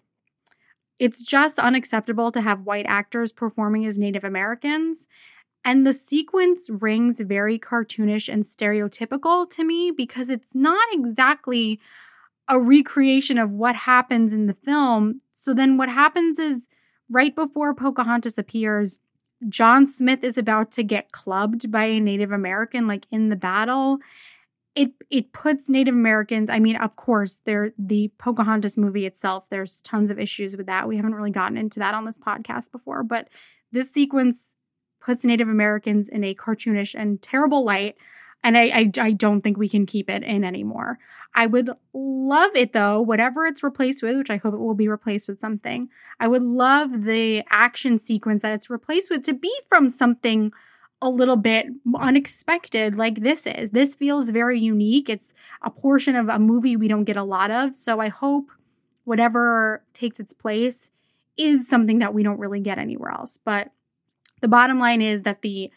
It's just unacceptable to have white actors performing as Native Americans. And the sequence rings very cartoonish and stereotypical to me because it's not exactly a recreation of what happens in the film. So then what happens is right before Pocahontas appears, John Smith is about to get clubbed by a Native American, like in the battle. It it puts Native Americans, I mean, of course, there the Pocahontas movie itself, there's tons of issues with that. We haven't really gotten into that on this podcast before, but this sequence puts Native Americans in a cartoonish and terrible light, and I I, I don't think we can keep it in anymore. I would love it, though, whatever it's replaced with, which I hope it will be replaced with something. I would love the action sequence that it's replaced with to be from something a little bit unexpected like this is. This feels very unique. It's a portion of a movie we don't get a lot of. So I hope whatever takes its place is something that we don't really get anywhere else. But the bottom line is that the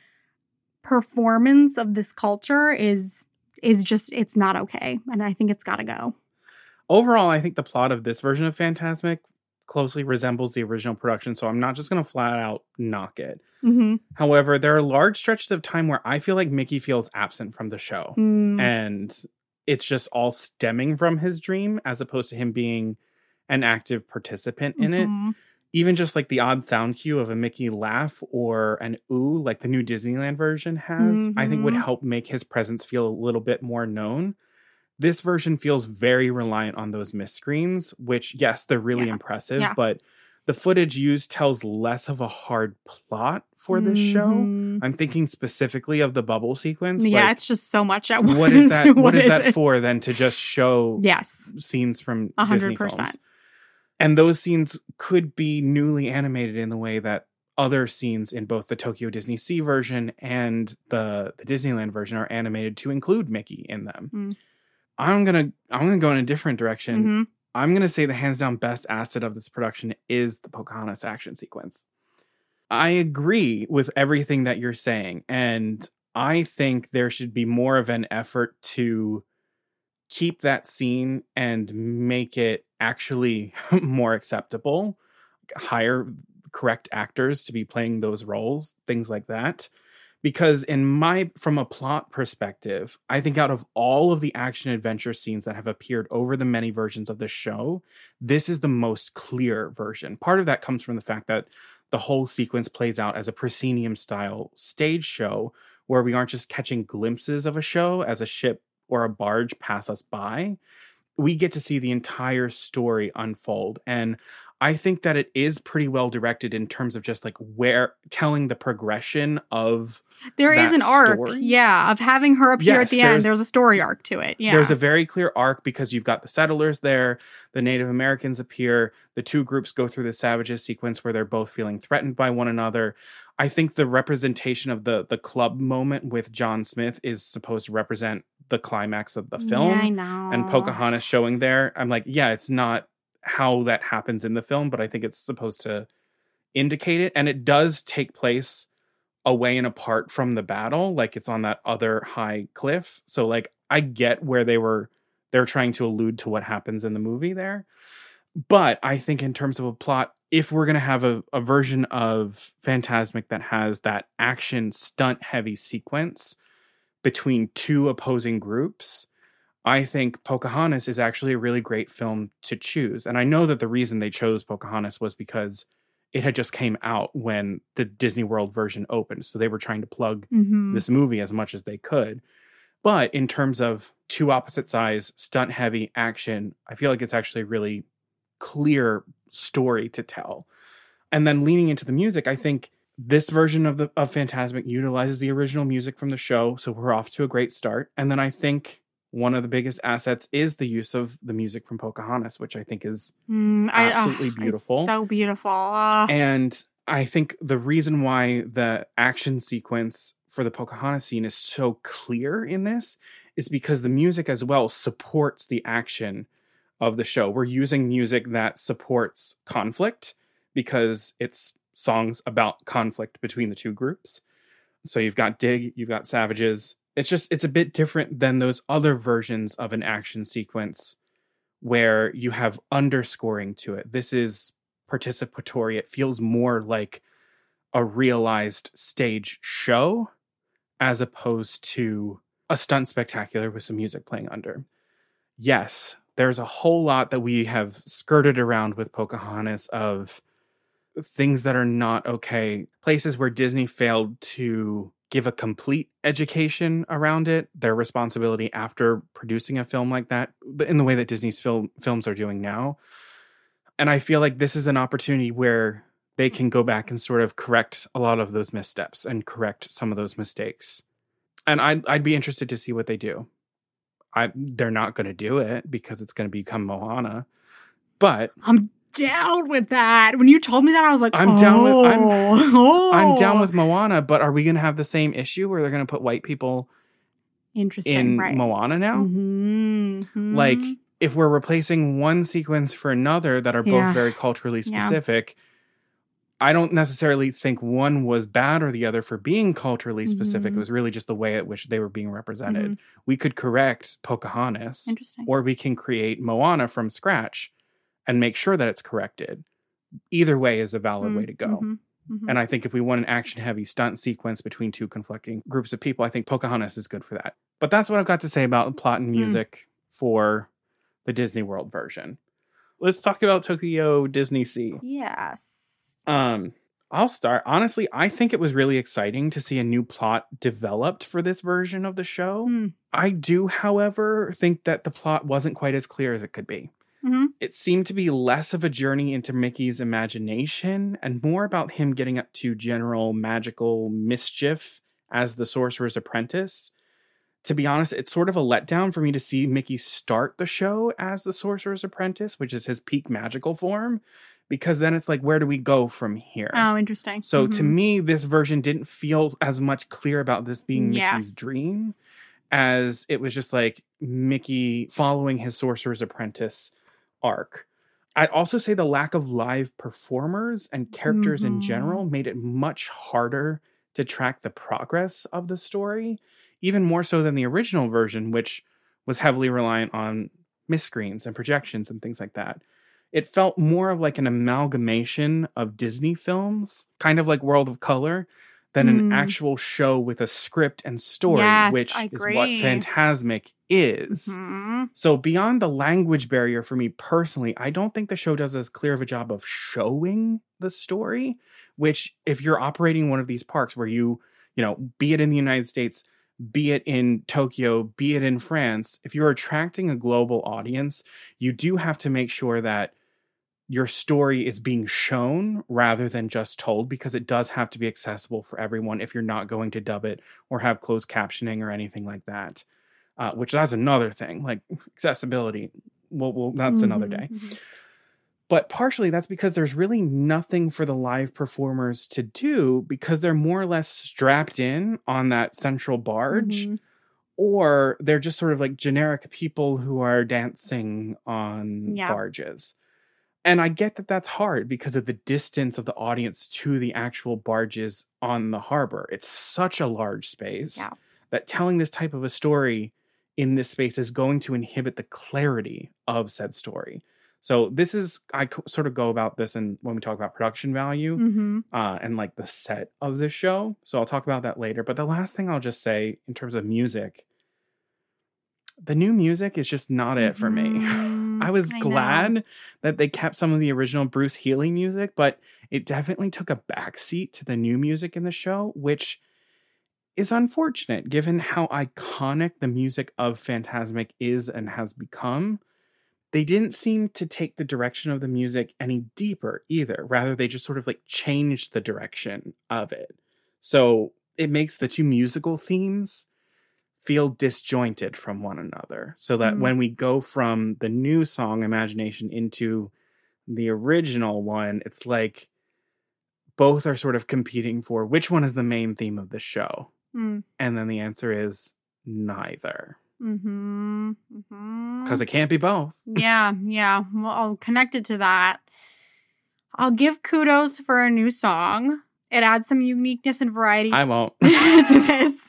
performance of this culture is... is just, it's not okay. And I think it's got to go. Overall, I think the plot of this version of Fantasmic closely resembles the original production, so I'm not just going to flat out knock it. Mm-hmm. However, there are large stretches of time where I feel like Mickey feels absent from the show. Mm. And it's just all stemming from his dream as opposed to him being an active participant in mm-hmm. it. Even just like the odd sound cue of a Mickey laugh or an ooh, like the new Disneyland version has, mm-hmm. I think would help make his presence feel a little bit more known. This version feels very reliant on those mist screens, which, yes, they're really yeah. impressive, yeah. but the footage used tells less of a hard plot for this mm-hmm. show. I'm thinking specifically of the bubble sequence. Yeah, like, it's just so much at once. What is that? what, what is, is that it? for then to just show yes. scenes from one hundred Disney percent. films? And those scenes could be newly animated in the way that other scenes in both the Tokyo Disney Sea version and the, the Disneyland version are animated to include Mickey in them. Mm. I'm gonna I'm gonna go in a different direction. Mm-hmm. I'm gonna say the hands down best asset of this production is the Pocahontas action sequence. I agree with everything that you're saying, and I think there should be more of an effort to keep that scene and make it actually more acceptable. Hire correct actors to be playing those roles, things like that. Because in my, from a plot perspective, I think out of all of the action adventure scenes that have appeared over the many versions of the show, this is the most clear version. Part of that comes from the fact that the whole sequence plays out as a proscenium style stage show where we aren't just catching glimpses of a show as a ship or a barge pass us by. We get to see the entire story unfold. And I think that it is pretty well directed in terms of just like where telling the progression of there is an arc, story. yeah, of having her appear yes, at the end. There's a story arc to it. Yeah, there's a very clear arc because you've got the settlers there, the Native Americans appear, the two groups go through the Savages sequence where they're both feeling threatened by one another. I think the representation of the the club moment with John Smith is supposed to represent the climax of the film. Yeah, I know. And Pocahontas showing there. I'm like, yeah, it's not how that happens in the film, but I think it's supposed to indicate it. And it does take place away and apart from the battle. Like it's on that other high cliff. So like, I get where they were, they're trying to allude to what happens in the movie there. But I think in terms of a plot, if we're going to have a, a version of Fantasmic that has that action stunt heavy sequence between two opposing groups, I think Pocahontas is actually a really great film to choose. And I know that the reason they chose Pocahontas was because it had just came out when the Disney World version opened. So they were trying to plug Mm-hmm. this movie as much as they could. But in terms of two opposite sides, stunt heavy action, I feel like it's actually a really clear story to tell. And then leaning into the music, I think this version of the of Fantasmic utilizes the original music from the show. So we're off to a great start. And then I think one of the biggest assets is the use of the music from Pocahontas, which I think is Mm, I- absolutely oh, beautiful. It's so beautiful. Uh, And I think the reason why the action sequence for the Pocahontas scene is so clear in this is because the music as well supports the action of the show. We're using music that supports conflict because it's songs about conflict between the two groups. So you've got Dig, you've got Savages. It's just, it's a bit different than those other versions of an action sequence where you have underscoring to it. This is participatory. It feels more like a realized stage show as opposed to a stunt spectacular with some music playing under. Yes, there's a whole lot that we have skirted around with Pocahontas of things that are not okay. Places where Disney failed to give a complete education around it, their responsibility after producing a film like that, in the way that Disney's film films are doing now. And I feel like this is an opportunity where they can go back and sort of correct a lot of those missteps and correct some of those mistakes. And I'd, I'd be interested to see what they do. I, they're not going to do it because it's going to become Moana. But I'm down with that. When you told me that, I was like, I'm oh, down with I'm, oh. I'm down with Moana, but are we going to have the same issue where they're going to put white people Interesting, in right. Moana now? Mm-hmm. Like, if we're replacing one sequence for another that are both Yeah. very culturally Yeah. specific, I don't necessarily think one was bad or the other for being culturally specific. Mhm. It was really just the way at which they were being represented. Mhm. We could correct Pocahontas, Interesting. or we can create Moana from scratch and make sure that it's corrected. Either way is a valid way to go. Mhm. Mhm. And I think if we want an action-heavy stunt sequence between two conflicting groups of people, I think Pocahontas is good for that. But that's what I've got to say about plot and music for the Disney World version. Let's talk about Tokyo Disney Sea. Yes. Um, I'll start. Honestly, I think it was really exciting to see a new plot developed for this version of the show. Hmm. I do, however, think that the plot wasn't quite as clear as it could be. Mhm. It seemed to be less of a journey into Mickey's imagination and more about him getting up to general magical mischief as the Sorcerer's Apprentice. To be honest, it's sort of a letdown for me to see Mickey start the show as the Sorcerer's Apprentice, which is his peak magical form, because then it's like, where do we go from here? Oh, interesting. So to Mhm. me, this version didn't feel as much clear about this being Mickey's Yes. dream as it was just like Mickey following his Sorcerer's Apprentice arc. I'd also say the lack of live performers and characters in Mhm. general made it much harder to track the progress of the story, even more so than the original version, which was heavily reliant on miscreens and projections and things like that. It felt more of like an amalgamation of Disney films, kind of like World of Color, than an Mm. actual show with a script and story, Yes, which I is what agree. Fantasmic is. Mhm. So beyond the language barrier for me personally, I don't think the show does as clear of a job of showing the story, which if you're operating one of these parks where you, you know, be it in the United States, be it in Tokyo, be it in France, if you're attracting a global audience, you do have to make sure that your story is being shown rather than just told, because it does have to be accessible for everyone if you're not going to dub it or have closed captioning or anything like that. Uh, which that's another thing, like accessibility. Well, well that's another day. Mhm. Mhm. But partially that's because there's really nothing for the live performers to do because they're more or less strapped in on that central barge, Mhm. or they're just sort of like generic people who are dancing on Yeah. barges. And I get that that's hard because of the distance of the audience to the actual barges on the harbor. It's such a large space Yeah. that telling this type of a story in this space is going to inhibit the clarity of said story. So this is, I co- sort of go about this in when we talk about production value Mhm. uh, and like the set of the show. So I'll talk about that later. But the last thing I'll just say in terms of music, the new music is just not it for me. Mm, I was I glad know. that they kept some of the original Bruce Healy music, but it definitely took a backseat to the new music in the show, which is unfortunate given how iconic the music of Fantasmic is and has become. They didn't seem to take the direction of the music any deeper either. Rather, they just sort of like changed the direction of it. So it makes the two musical themes feel disjointed from one another. So that Mm. when we go from the new song Imagination into the original one, it's like both are sort of competing for which one is the main theme of the show. Mm. And then the answer is neither. Mm-hmm. Mm-hmm. Because it can't be both. Yeah, yeah. Well, I'll connect it to that. I'll give kudos for a new song. It adds some uniqueness and variety I won't. to this.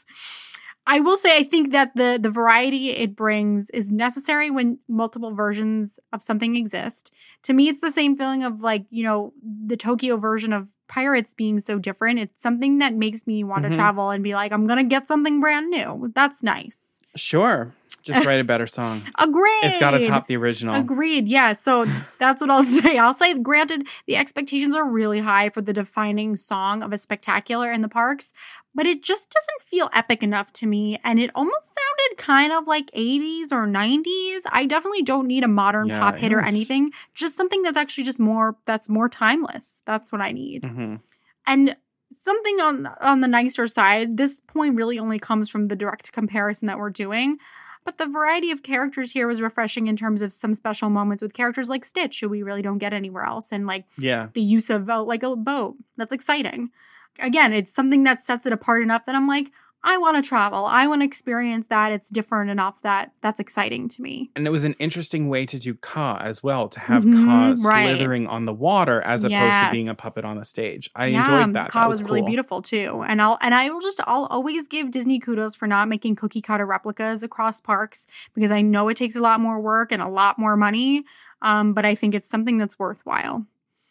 I will say I think that the the variety it brings is necessary when multiple versions of something exist. To me, it's the same feeling of like, you know, the Tokyo version of Pirates being so different. It's something that makes me want Mhm. to travel and be like, I'm going to get something brand new. That's nice. Sure. Just write a better song. Agreed. It's got to top the original. Agreed. Yeah. So that's what I'll say. I'll say, granted, the expectations are really high for the defining song of a spectacular in the parks, but it just doesn't feel epic enough to me. And it almost sounded kind of like eighties or nineties. I definitely don't need a modern Yeah, pop hit or yes. anything. Just something that's actually just more, that's more timeless. That's what I need. Mhm. And something on on the nicer side, this point really only comes from the direct comparison that we're doing. But the variety of characters here was refreshing in terms of some special moments with characters like Stitch, who we really don't get anywhere else. And like Yeah. the use of uh, like a boat. That's exciting. Again, it's something that sets it apart enough that I'm like, I want to travel. I want to experience that. It's different enough that that's exciting to me. And it was an interesting way to do Ka as well, to have Mhm, Ka right. slithering on the water as opposed to being a Yes. puppet on the stage. I Yeah, enjoyed that. Ka That was, was really cool. beautiful too. And I'll and I will just I'll always give Disney kudos for not making cookie cutter replicas across parks because I know it takes a lot more work and a lot more money. Um, but I think it's something that's worthwhile.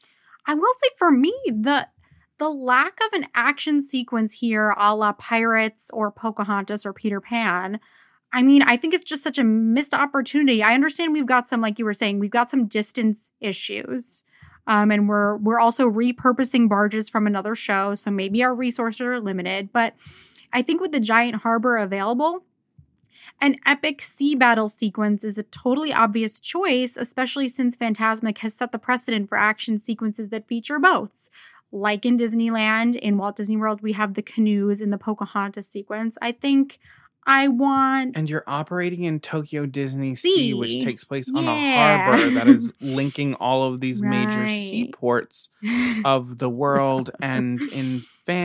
I will say for me, the the lack of an action sequence here a la Pirates or Pocahontas or Peter Pan, I mean, I think it's just such a missed opportunity. I understand we've got some, like you were saying, we've got some distance issues. Um, and we're we're also repurposing barges from another show, so maybe our resources are limited. But I think with the giant harbor available, an epic sea battle sequence is a totally obvious choice, especially since Fantasmic has set the precedent for action sequences that feature boats. Like in Disneyland, in Walt Disney World, we have the canoes in the Pocahontas sequence. I think I want... And you're operating in Tokyo Disney Sea. Sea, which takes place on a Yeah. harbor that is linking all of these major Right. seaports of the world and in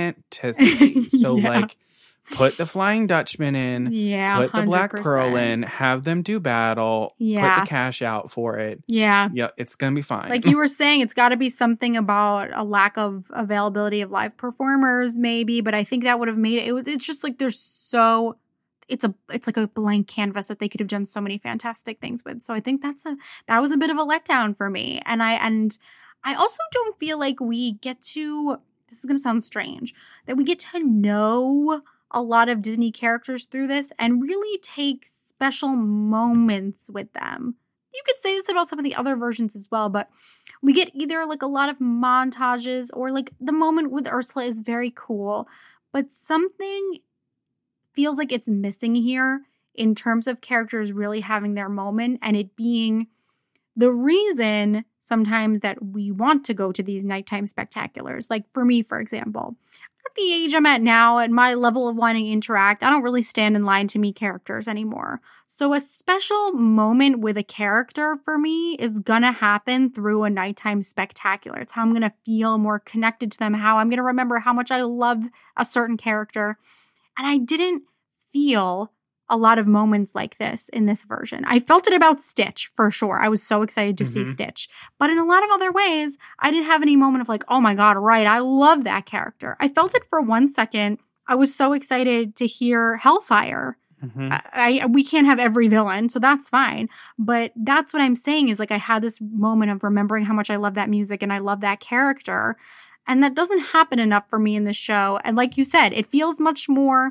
fantasy. So, Yeah. like, put the Flying Dutchman in, Yeah, put the Black one hundred percent. Pearl in, have them do battle, Yeah. put the cash out for it. Yeah. Yeah, it's going to be fine. Like you were saying, it's got to be something about a lack of availability of live performers, maybe. But I think that would have made it, it. It's just like there's so... It's a it's like a blank canvas that they could have done so many fantastic things with. So I think that's a that was a bit of a letdown for me. And I and I also don't feel like we get to, this is gonna sound strange, that we get to know a lot of Disney characters through this and really take special moments with them. You could say this about some of the other versions as well, but we get either like a lot of montages or like the moment with Ursula is very cool, but something feels like it's missing here in terms of characters really having their moment and it being the reason sometimes that we want to go to these nighttime spectaculars. Like for me, for example, at the age I'm at now, at my level of wanting to interact, I don't really stand in line to meet characters anymore. So a special moment with a character for me is gonna happen through a nighttime spectacular. It's how I'm gonna feel more connected to them, how I'm gonna remember how much I love a certain character. And I didn't feel a lot of moments like this in this version. I felt it about Stitch, for sure. I was so excited to see Mhm. Stitch. But in a lot of other ways, I didn't have any moment of like, oh my God, right, I love that character. I felt it for one second. I was so excited to hear Hellfire. Mhm. I, I we can't have every villain, so that's fine. But that's what I'm saying is like I had this moment of remembering how much I love that music and I love that character. And that doesn't happen enough for me in this show. And like you said, it feels much more...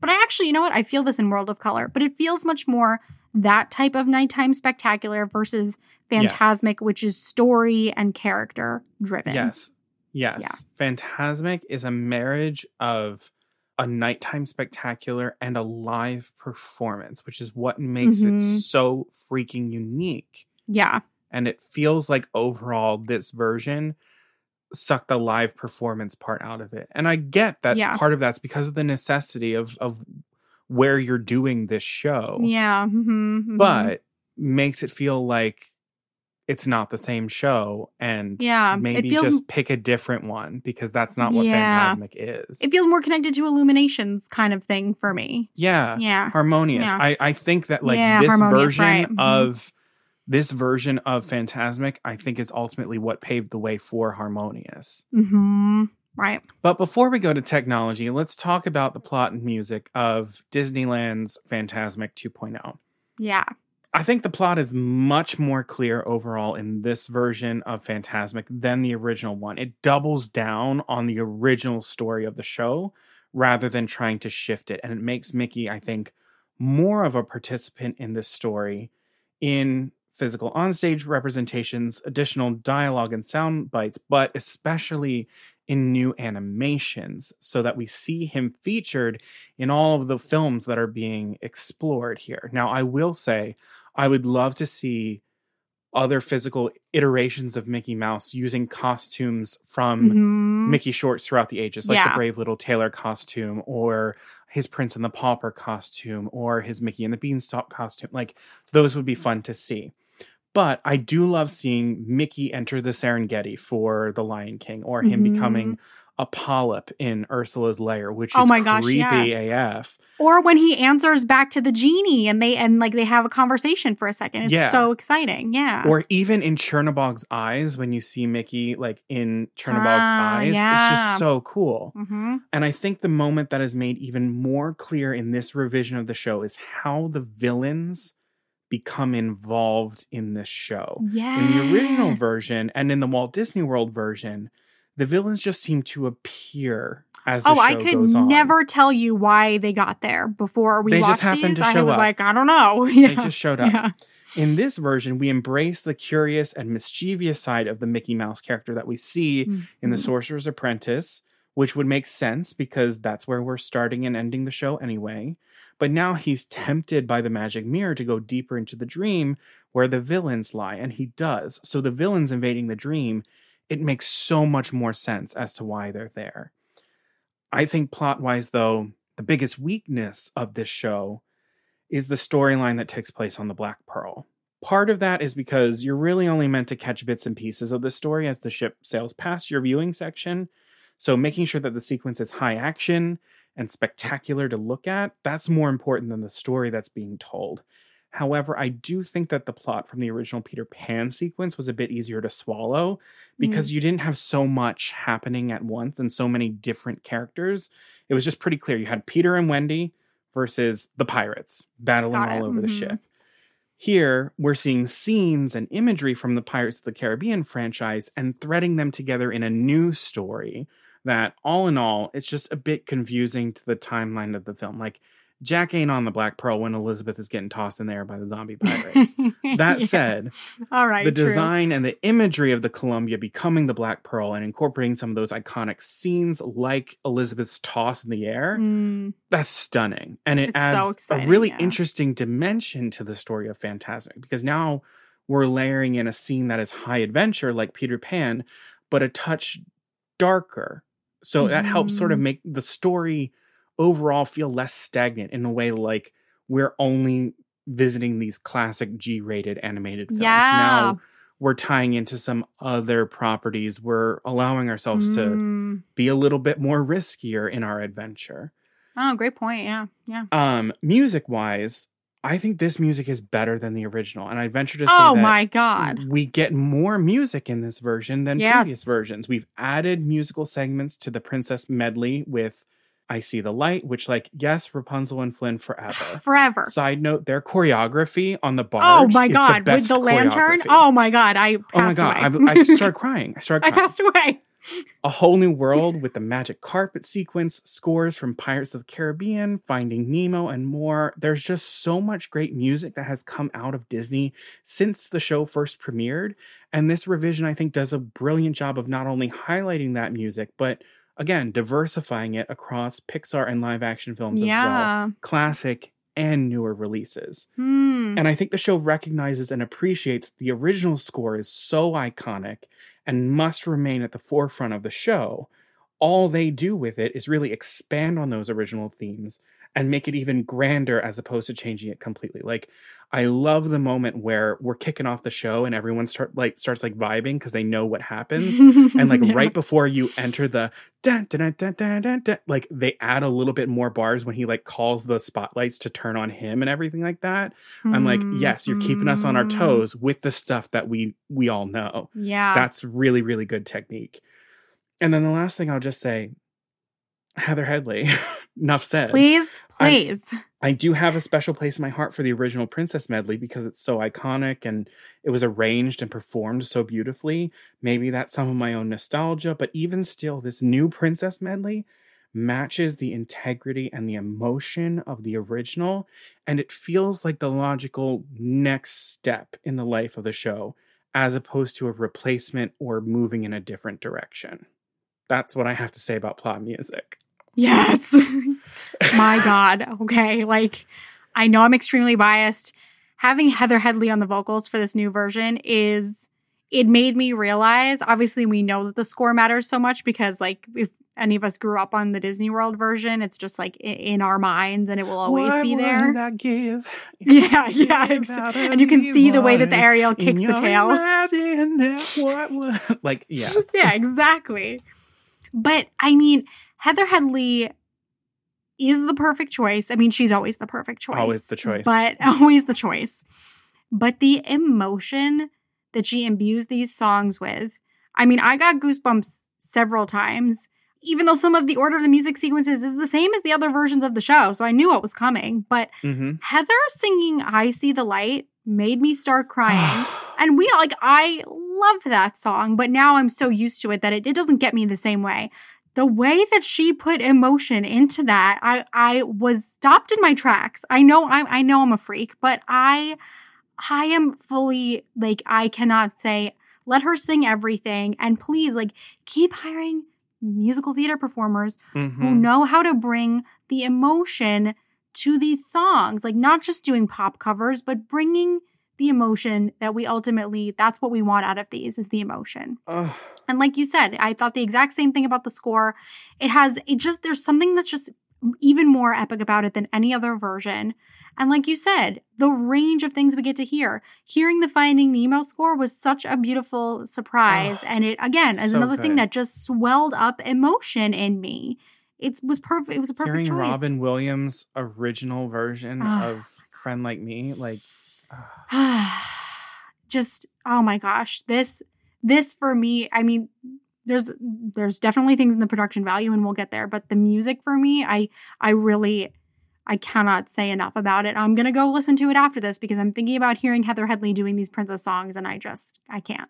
But I actually, you know what? I feel this in World of Color, but it feels much more that type of nighttime spectacular versus Fantasmic, yes. which is story and character driven. Yes. Yes. Yeah. Fantasmic is a marriage of a nighttime spectacular and a live performance, which is what makes mm-hmm. it so freaking unique. Yeah. And it feels like overall this version sucked the live performance part out of it. And I get that yeah. part of that's because of the necessity of, of where you're doing this show. Yeah. Mm-hmm, mm-hmm. But makes it feel like it's not the same show, and yeah, maybe feels, just pick a different one, because that's not what yeah. Fantasmic is. It feels more connected to Illuminations kind of thing for me. Yeah. Yeah. Harmonious. Yeah. I, I think that like yeah, this version right. of mm-hmm. this version of Fantasmic, I think is ultimately what paved the way for Harmonious. Mm-hmm. Right. But before we go to technology, let's talk about the plot and music of Disneyland's Fantasmic two point oh. Yeah. I think the plot is much more clear overall in this version of Fantasmic than the original one. It doubles down on the original story of the show rather than trying to shift it. And it makes Mickey, I think, more of a participant in this story in physical onstage representations, additional dialogue and sound bites, but especially in new animations, so that we see him featured in all of the films that are being explored here. Now, I will say, I would love to see other physical iterations of Mickey Mouse using costumes from mm-hmm. Mickey shorts throughout the ages, like yeah. the Brave Little Tailor costume, or his Prince and the Pauper costume, or his Mickey and the Beanstalk costume. Like, those would be fun to see. But I do love seeing Mickey enter the Serengeti for The Lion King, or him mm-hmm. becoming a polyp in Ursula's lair, which is oh my gosh, creepy yes. A F. Or when he answers back to the genie and they and like they have a conversation for a second. It's yeah. so exciting. Yeah. Or even in Chernabog's eyes, when you see Mickey like in Chernabog's uh, eyes, yeah. it's just so cool. Mm-hmm. And I think the moment that is made even more clear in this revision of the show is how the villains become involved in this show. Yes. In the original version and in the Walt Disney World version, the villains just seem to appear as the oh, show I could goes on. never tell you why they got there before we they watched just happened these. To show I was up. like, I don't know. Yeah. They just showed up. Yeah. In this version, we embrace the curious and mischievous side of the Mickey Mouse character that we see mm-hmm. in The Sorcerer's Apprentice, which would make sense because that's where we're starting and ending the show anyway. But now he's tempted by the magic mirror to go deeper into the dream where the villains lie, and he does. So the villains invading the dream, it makes so much more sense as to why they're there. I think plot-wise, though, the biggest weakness of this show is the storyline that takes place on the Black Pearl. Part of that is because you're really only meant to catch bits and pieces of the story as the ship sails past your viewing section. So making sure that the sequence is high action and spectacular to look at, that's more important than the story that's being told. However, I do think that the plot from the original Peter Pan sequence was a bit easier to swallow because mm. you didn't have so much happening at once and so many different characters. It was just pretty clear. You had Peter and Wendy versus the pirates battling all over mm-hmm. the ship. Here, we're seeing scenes and imagery from the Pirates of the Caribbean franchise and threading them together in a new story that, all in all, it's just a bit confusing to the timeline of the film. Like, Jack ain't on the Black Pearl when Elizabeth is getting tossed in there by the zombie pirates. That yeah. said, all right, the true. design and the imagery of the Columbia becoming the Black Pearl and incorporating some of those iconic scenes like Elizabeth's toss in the air, mm. that's stunning. And it it's adds so a really yeah. interesting dimension to the story of Fantasmic, because now we're layering in a scene that is high adventure like Peter Pan, but a touch darker. So mm-hmm. that helps sort of make the story overall feel less stagnant in a way like we're only visiting these classic G-rated animated films. Yeah. Now we're tying into some other properties. We're allowing ourselves mm. to be a little bit more riskier in our adventure. Oh, great point. Yeah. Yeah. Um, music-wise, I think this music is better than the original. And I venture to say oh that my God. we get more music in this version than yes. previous versions. We've added musical segments to the Princess Medley with I See the Light, which, like, yes, Rapunzel and Flynn forever. Forever. Side note, their choreography on the barge Oh my is God. the best With the lantern? choreography. Oh my God. I passed Oh my God. away. I, I started crying. I started I crying. passed away. A Whole New World with the magic carpet sequence, scores from Pirates of the Caribbean, Finding Nemo, and more. There's just so much great music that has come out of Disney since the show first premiered. And this revision, I think, does a brilliant job of not only highlighting that music, but again, diversifying it across Pixar and live action films Yeah. as well. Classic and newer releases. Hmm. And I think the show recognizes and appreciates the original score is so iconic and must remain at the forefront of the show. All they do with it is really expand on those original themes and make it even grander as opposed to changing it completely. Like, I love the moment where we're kicking off the show and everyone start like starts like vibing because they know what happens. And like Yeah. right before you enter the dun, dun, dun, dun, dun, dun, like they add a little bit more bars when he like calls the spotlights to turn on him and everything like that. I'm like, yes, you're keeping us on our toes with the stuff that we we all know. Yeah. That's really, really good technique. And then the last thing I'll just say, Heather Headley, enough said. Please, please. I, I do have a special place in my heart for the original Princess medley because it's so iconic and it was arranged and performed so beautifully. Maybe that's some of my own nostalgia, but even still, this new Princess medley matches the integrity and the emotion of the original, and it feels like the logical next step in the life of the show, as opposed to a replacement or moving in a different direction. That's what I have to say about plot music. Yes. My God. Okay. Like, I know I'm extremely biased. Having Heather Headley on the vocals for this new version is, it made me realize, obviously we know that the score matters so much because like if any of us grew up on the Disney World version, it's just like in our minds and it will always what be there. Would I give Yeah, yeah. Ex- and you can see the way that the Ariel kicks the tail. What would... Like, yes. Yeah, exactly. But I mean, Heather Headley is the perfect choice. I mean, she's always the perfect choice. Always the choice. But always the choice. But the emotion that she imbues these songs with, I mean, I got goosebumps several times, even though some of the order of the music sequences is the same as the other versions of the show. So I knew what was coming. But Mm-hmm. Heather singing I See the Light made me start crying. And we like, I love that song, but now I'm so used to it that it, it doesn't get me the same way. The way that she put emotion into that, I, I was stopped in my tracks. I know I, I know I'm a freak, but I, I am fully like, I cannot say, let her sing everything. And please, like, keep hiring musical theater performers Mm-hmm. who know how to bring the emotion to these songs. Like, not just doing pop covers, but bringing the emotion that we ultimately, that's what we want out of these, is the emotion. Ugh. And like you said, I thought the exact same thing about the score. It has, it just, there's something that's just even more epic about it than any other version. And like you said, the range of things we get to hear. Hearing the Finding Nemo score was such a beautiful surprise. Oh, and it, again, is so another thing good. that just swelled up emotion in me. It was perfect. It was a perfect Hearing choice. Robin Williams' original version Ah. of Friend Like Me, like, Just, oh my gosh, this, this for me, I mean, there's, there's definitely things in the production value and we'll get there, but the music for me, I, I really, I cannot say enough about it. I'm going to go listen to it after this because I'm thinking about hearing Heather Headley doing these princess songs and I just, I can't.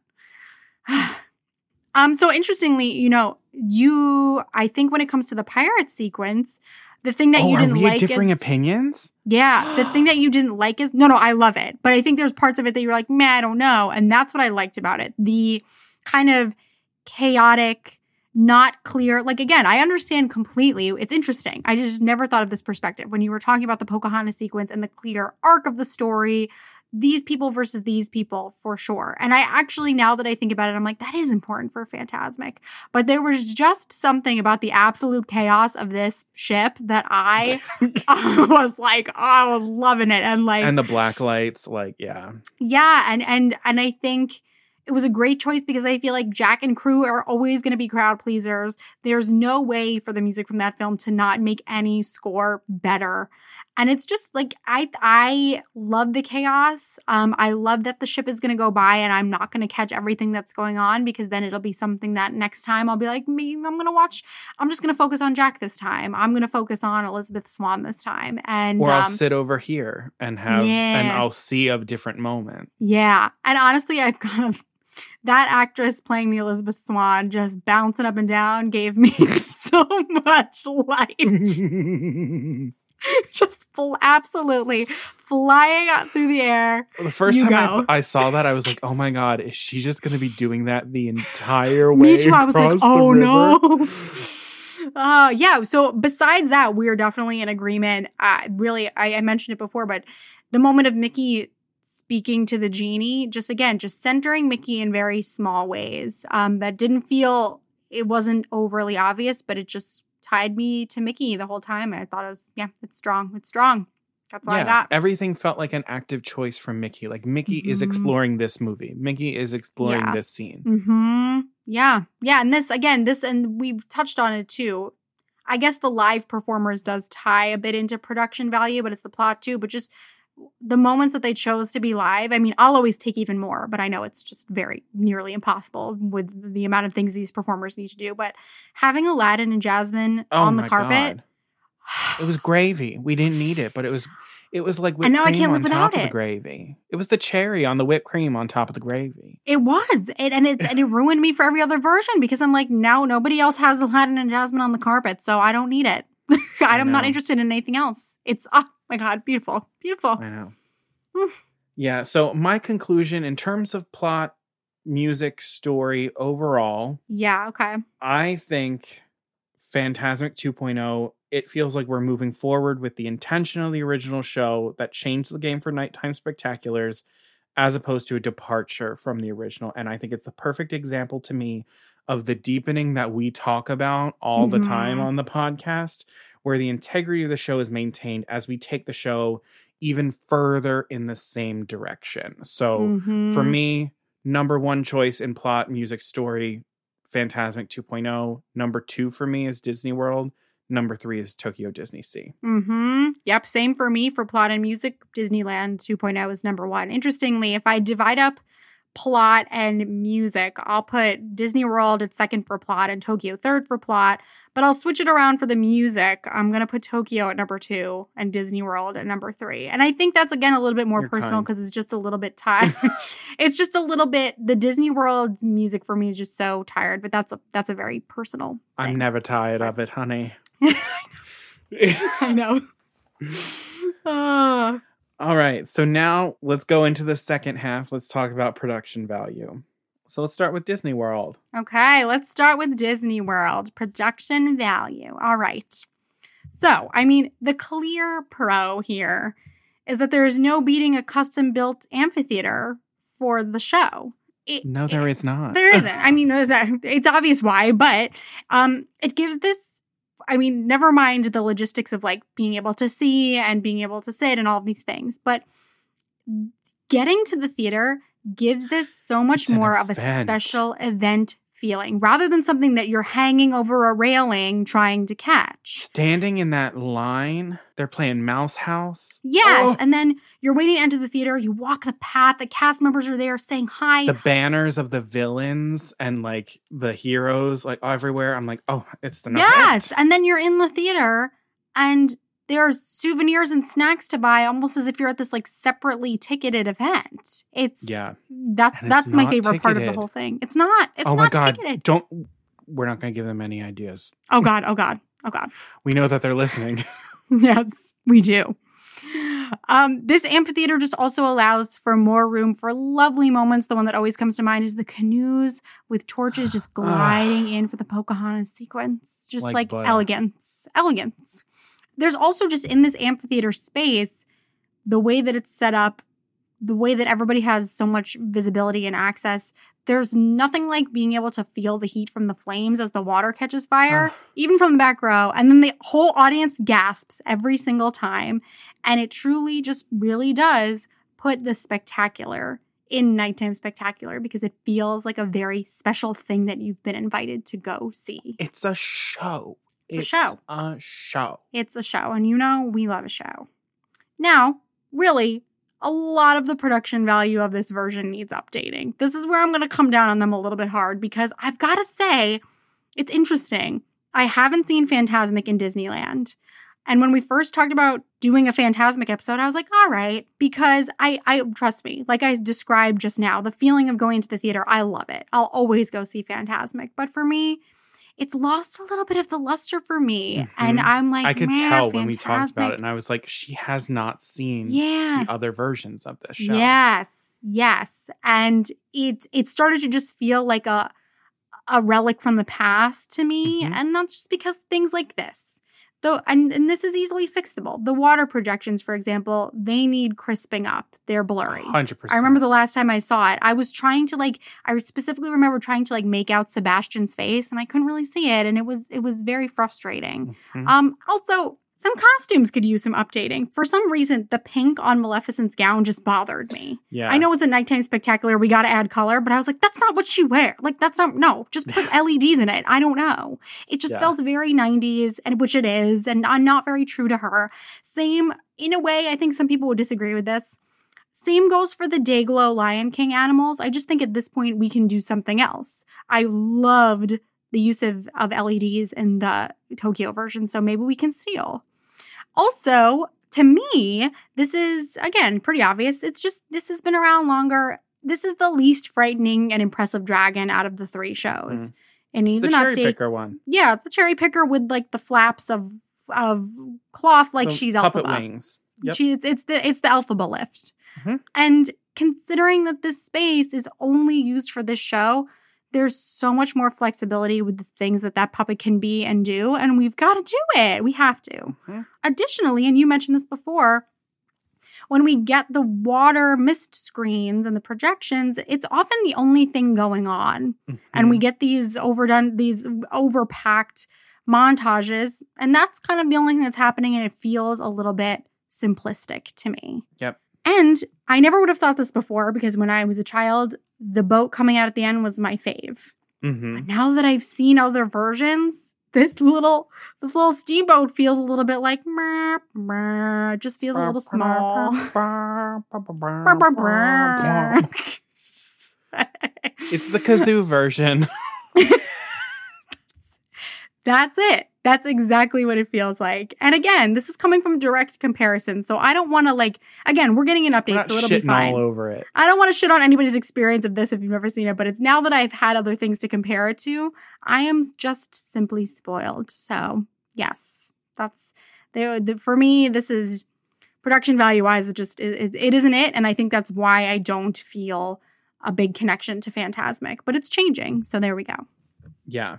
um, so interestingly, you know, you, I think when it comes to the pirate sequence, the thing that oh, you are didn't we like differing is, opinions? yeah, the thing that you didn't like is, no, no, I love it. But I think there's parts of it that you're like, meh, I don't know. And that's what I liked about it. The kind of chaotic, not clear, like, again, I understand completely. It's interesting. I just never thought of this perspective. When you were talking about the Pocahontas sequence and the clear arc of the story, these people versus these people, for sure. And I actually, now that I think about it, I'm like, that is important for Fantasmic. But there was just something about the absolute chaos of this ship that I, I was like, oh, I was loving it. And like, And the black lights, like, yeah. yeah. And, and, and I think it was a great choice because I feel like Jack and crew are always going to be crowd pleasers. There's no way for the music from that film to not make any score better. And it's just like, I I love the chaos. Um, I love that the ship is going to go by and I'm not going to catch everything that's going on, because then it'll be something that next time I'll be like, maybe I'm going to watch, I'm just going to focus on Jack this time. I'm going to focus on Elizabeth Swann this time. And Or I'll um, sit over here and have, yeah. and I'll see a different moment. Yeah. And honestly, I've kind of, that actress playing the Elizabeth Swann just bouncing up and down gave me so much life. Just full, absolutely flying out through the air. The first You time go. I, I saw that, I was like, oh my God, is she just going to be doing that the entire way? Me too. I was like, across the oh river? no. Uh, yeah. So besides that, we're definitely in agreement. Uh, really, I, I mentioned it before, but the moment of Mickey speaking to the genie, just again, just centering Mickey in very small ways. Um, that didn't feel, it wasn't overly obvious, but it just tied me to Mickey the whole time. I thought it was, yeah, it's strong. It's strong. That's all yeah, I got. everything felt like an active choice from Mickey. Like Mickey Mhm. is exploring this movie. Mickey is exploring Yeah. this scene. Mm-hmm. Yeah. Yeah. And this, again, this, and we've touched on it too. I guess the live performers does tie a bit into production value, but it's the plot too. But just the moments that they chose to be live, I mean, I'll always take even more, but I know it's just very nearly impossible with the amount of things these performers need to do. But having Aladdin and Jasmine Oh on the my carpet, God. It was gravy. We didn't need it, but it was it was like whipped And now I cream can't on live top without of the it. gravy. It was the cherry on the whipped cream on top of the gravy. it was. It, and, it's, and it ruined me for every other version, because I'm like, no, nobody else has Aladdin and Jasmine on the carpet, so I don't need it. I'm not know. interested in anything else. It's, oh my God, beautiful. Beautiful. I know. Mm. Yeah, so my conclusion in terms of plot, music, story overall, Yeah, okay. I think Fantasmic two point oh, it feels like we're moving forward with the intention of the original show that changed the game for Nighttime Spectaculars, as opposed to a departure from the original. And I think it's the perfect example to me of the deepening that we talk about all the time Mhm. on the podcast, where the integrity of the show is maintained as we take the show even further in the same direction. So Mhm. for me, number one choice in plot, music, story, Fantasmic two point oh. Number two for me is Disney World. Number three is Tokyo Disney Sea. Mm-hmm. Yep, same for me. For plot and music, Disneyland two point oh is number one. Interestingly, if I divide up plot and music, I'll put Disney World at second for plot and Tokyo third for plot, but I'll switch it around for the music. I'm going to put Tokyo at number two and Disney World at number three. And I think that's, again, a little bit more You're personal kind. because it's just a little bit tired. It's just a little bit, the Disney World music for me is just so tired, but that's a, that's a very personal thing. I'm never tired of it, honey. I know. Uh, All right, so now let's go into the second half. Let's talk about production value. So let's start with Disney World. okay, let's start with Disney World. Production value. All right. So, I mean, the clear pro here is that there is no beating a custom-built amphitheater for the show. It, No, there it, is not. There isn't. I mean, there's a- it's obvious why, but um, it gives this, I mean, never mind the logistics of like being able to see and being able to sit and all of these things, but getting to the theater gives this so much It's an more of a event. special event feeling rather than something that you're hanging over a railing trying to catch. Standing in that line, they're playing Mouse House. Yes. Oh. And then you're waiting to enter the theater. You walk the path. The cast members are there saying hi. The banners of the villains and like the heroes like everywhere. I'm like, oh, it's an Yes. event. And then you're in the theater and there's souvenirs and snacks to buy almost as if you're at this like separately ticketed event. It's Yeah. that's And that's it's my not favorite part of the ticketed. whole thing. It's not. It's oh not my God. ticketed. Don't, we're not going to give them any ideas. Oh God. Oh God. Oh God. We know that they're listening. Yes, we do. Um, this amphitheater just also allows for more room for lovely moments. The one that always comes to mind is the canoes with torches just gliding in for the Pocahontas sequence. Just Like like, butter. elegance. Elegance. There's also just in this amphitheater space, the way that it's set up, the way that everybody has so much visibility and access. There's nothing like being able to feel the heat from the flames as the water catches fire, Ugh. even from the back row. And then the whole audience gasps every single time. And it truly just really does put the spectacular in Nighttime Spectacular because it feels like a very special thing that you've been invited to go see. It's a show. It's a show. a show. It's a show. And you know, we love a show. Now, really, a lot of the production value of this version needs updating. This is where I'm going to come down on them a little bit hard because I've got to say, it's interesting. I haven't seen Fantasmic in Disneyland. And when we first talked about doing a Fantasmic episode, I was like, all right, because I, I trust me, like I described just now, the feeling of going to the theater, I love it. I'll always go see Fantasmic. But for me, it's lost a little bit of the luster for me. Mm-hmm. And I'm like, I could man, tell Fantasmic. when we talked about it. And I was like, she has not seen yeah. the other versions of this show. Yes, yes. And it, it started to just feel like a, a relic from the past to me. Mm-hmm. And that's just because things like this. Though, and, and this is easily fixable. The water projections, for example, they need crisping up. They're blurry. one hundred percent. I remember the last time I saw it, I was trying to like, I specifically remember trying to like make out Sebastian's face and I couldn't really see it. And it was, it was very frustrating. Mm-hmm. Um, also, some costumes could use some updating. For some reason, the pink on Maleficent's gown just bothered me. Yeah. I know it's a nighttime spectacular. We got to add color, but I was like, that's not what she wear. Like, that's not, no, just put L E Ds in it. I don't know. It just yeah. felt very nineties, and which it is, and I'm not very true to her. Same, in a way, I think some people would disagree with this. Same goes for the Dayglow Lion King animals. I just think at this point we can do something else. I loved the use of, of L E Ds in the Tokyo version, so maybe we can seal. Also, to me, this is, again, pretty obvious. It's just, this has been around longer. This is the least frightening and impressive dragon out of the three shows. Mm. It needs it's the an cherry update. picker one. Yeah, it's the cherry picker with like the flaps of of cloth like the she's puppet Elphaba. wings. Yep. She, it's, it's the it's the Elphaba lift. Mm-hmm. And considering that this space is only used for this show, there's so much more flexibility with the things that that puppet can be and do, and we've got to do it. We have to. Mm-hmm. Additionally, and you mentioned this before, when we get the water mist screens and the projections, it's often the only thing going on. Mm-hmm. And we get these overdone, these overpacked montages, and that's kind of the only thing that's happening, and it feels a little bit simplistic to me. Yep. And I never would have thought this before because when I was a child, the boat coming out at the end was my fave. Mm-hmm. But now that I've seen other versions, this little this little steamboat feels a little bit like meh, meh, it just feels a little small. It's the kazoo version. That's it. That's exactly what it feels like. And again, this is coming from direct comparison. So I don't want to like, again, we're getting an update, so it'll be fine. All over it. I don't want to shit on anybody's experience of this if you've never seen it, but it's now that I've had other things to compare it to, I am just simply spoiled. So yes, that's, they, the, for me, this is production value wise, it just, it, it isn't it. And I think that's why I don't feel a big connection to Fantasmic, but it's changing. So there we go. Yeah.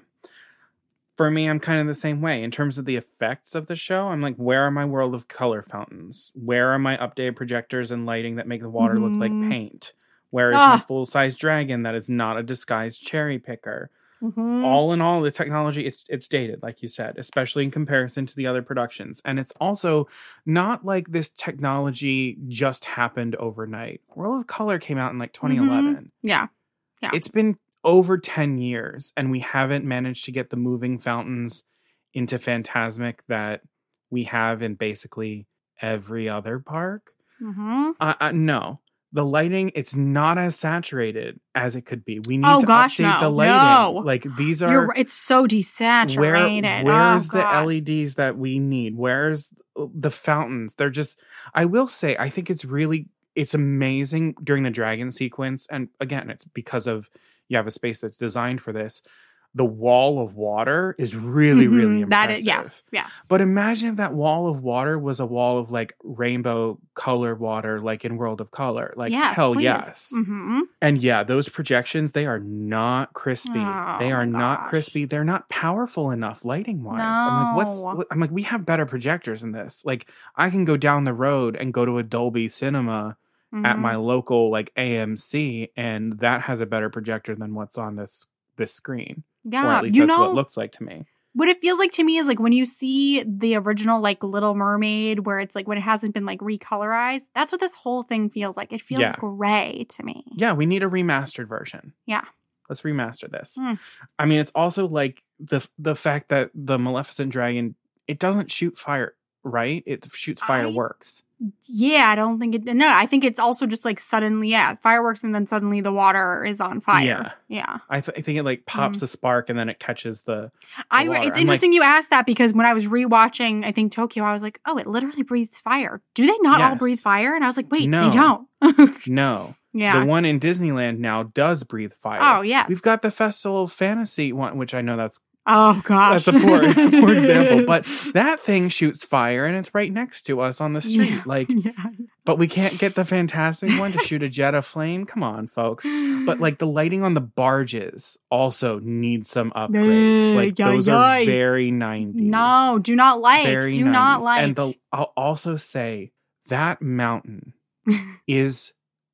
For me, I'm kind of the same way. In terms of the effects of the show, I'm like, where are my world of color fountains? Where are my updated projectors and lighting that make the water mm-hmm. look like paint? Where is ah. my full-size dragon that is not a disguised cherry picker? Mm-hmm. All in all, the technology, it's it's dated, like you said, especially in comparison to the other productions. And it's also not like this technology just happened overnight. World of Color came out in like twenty eleven. Mm-hmm. Yeah. Yeah. It's been over ten years, and we haven't managed to get the moving fountains into Fantasmic that we have in basically every other park. Mm-hmm. Uh, uh, no. The lighting, it's not as saturated as it could be. We need oh, to gosh, update no. the lighting. No. Like, these are... You're, it's so desaturated. Where, where's oh, the L E Ds that we need? Where's the fountains? They're just... I will say, I think it's really... It's amazing during the dragon sequence. And again, it's because of... You have a space that's designed for this. The wall of water is really, mm-hmm. really impressive. That is, yes, yes. But imagine if that wall of water was a wall of like rainbow color water, like in World of Color. Like, yes, hell please. yes. Mm-hmm. And yeah, those projections, they are not crispy. Oh, they are not gosh. crispy. They're not powerful enough lighting wise. No. I'm like, what's, what? I'm like, we have better projectors than this. Like, I can go down the road and go to a Dolby Cinema mm-hmm. at my local like A M C, and that has a better projector than what's on this this screen. Yeah, or at least you that's know, what it looks like to me. What it feels like to me is like when you see the original like Little Mermaid, where it's like when it hasn't been like recolorized, that's what this whole thing feels like. It feels yeah. gray to me. Yeah, we need a remastered version. Yeah. Let's remaster this. Mm. I mean, it's also like the the fact that the Maleficent dragon, it doesn't shoot fire, right? It shoots fireworks. Yeah, I don't think it. No, I think it's also just like suddenly, yeah, fireworks and then suddenly the water is on fire. Yeah. Yeah. I, th- I think it like pops Mm. a spark and then it catches the. the I, water. it's I'm interesting you asked that because when I was rewatching, I think Tokyo, I was like, oh, it literally breathes fire. Do they not all Yes. breathe fire? And I was like, wait, No. they don't. Like, no. Yeah. The one in Disneyland now does breathe fire. Oh, yes. We've got the Festival of Fantasy one, which I know that's Oh, gosh. that's a poor, poor example. But that thing shoots fire and it's right next to us on the street. Yeah. Like, Yeah. but we can't get the Fantasmic one to shoot a jet of flame. Come on, folks. But like the lighting on the barges also needs some upgrades. Like Yeah, those yeah. are very nineties. No, do not like. Very do not nineties. like. And the, I'll also say that mountain is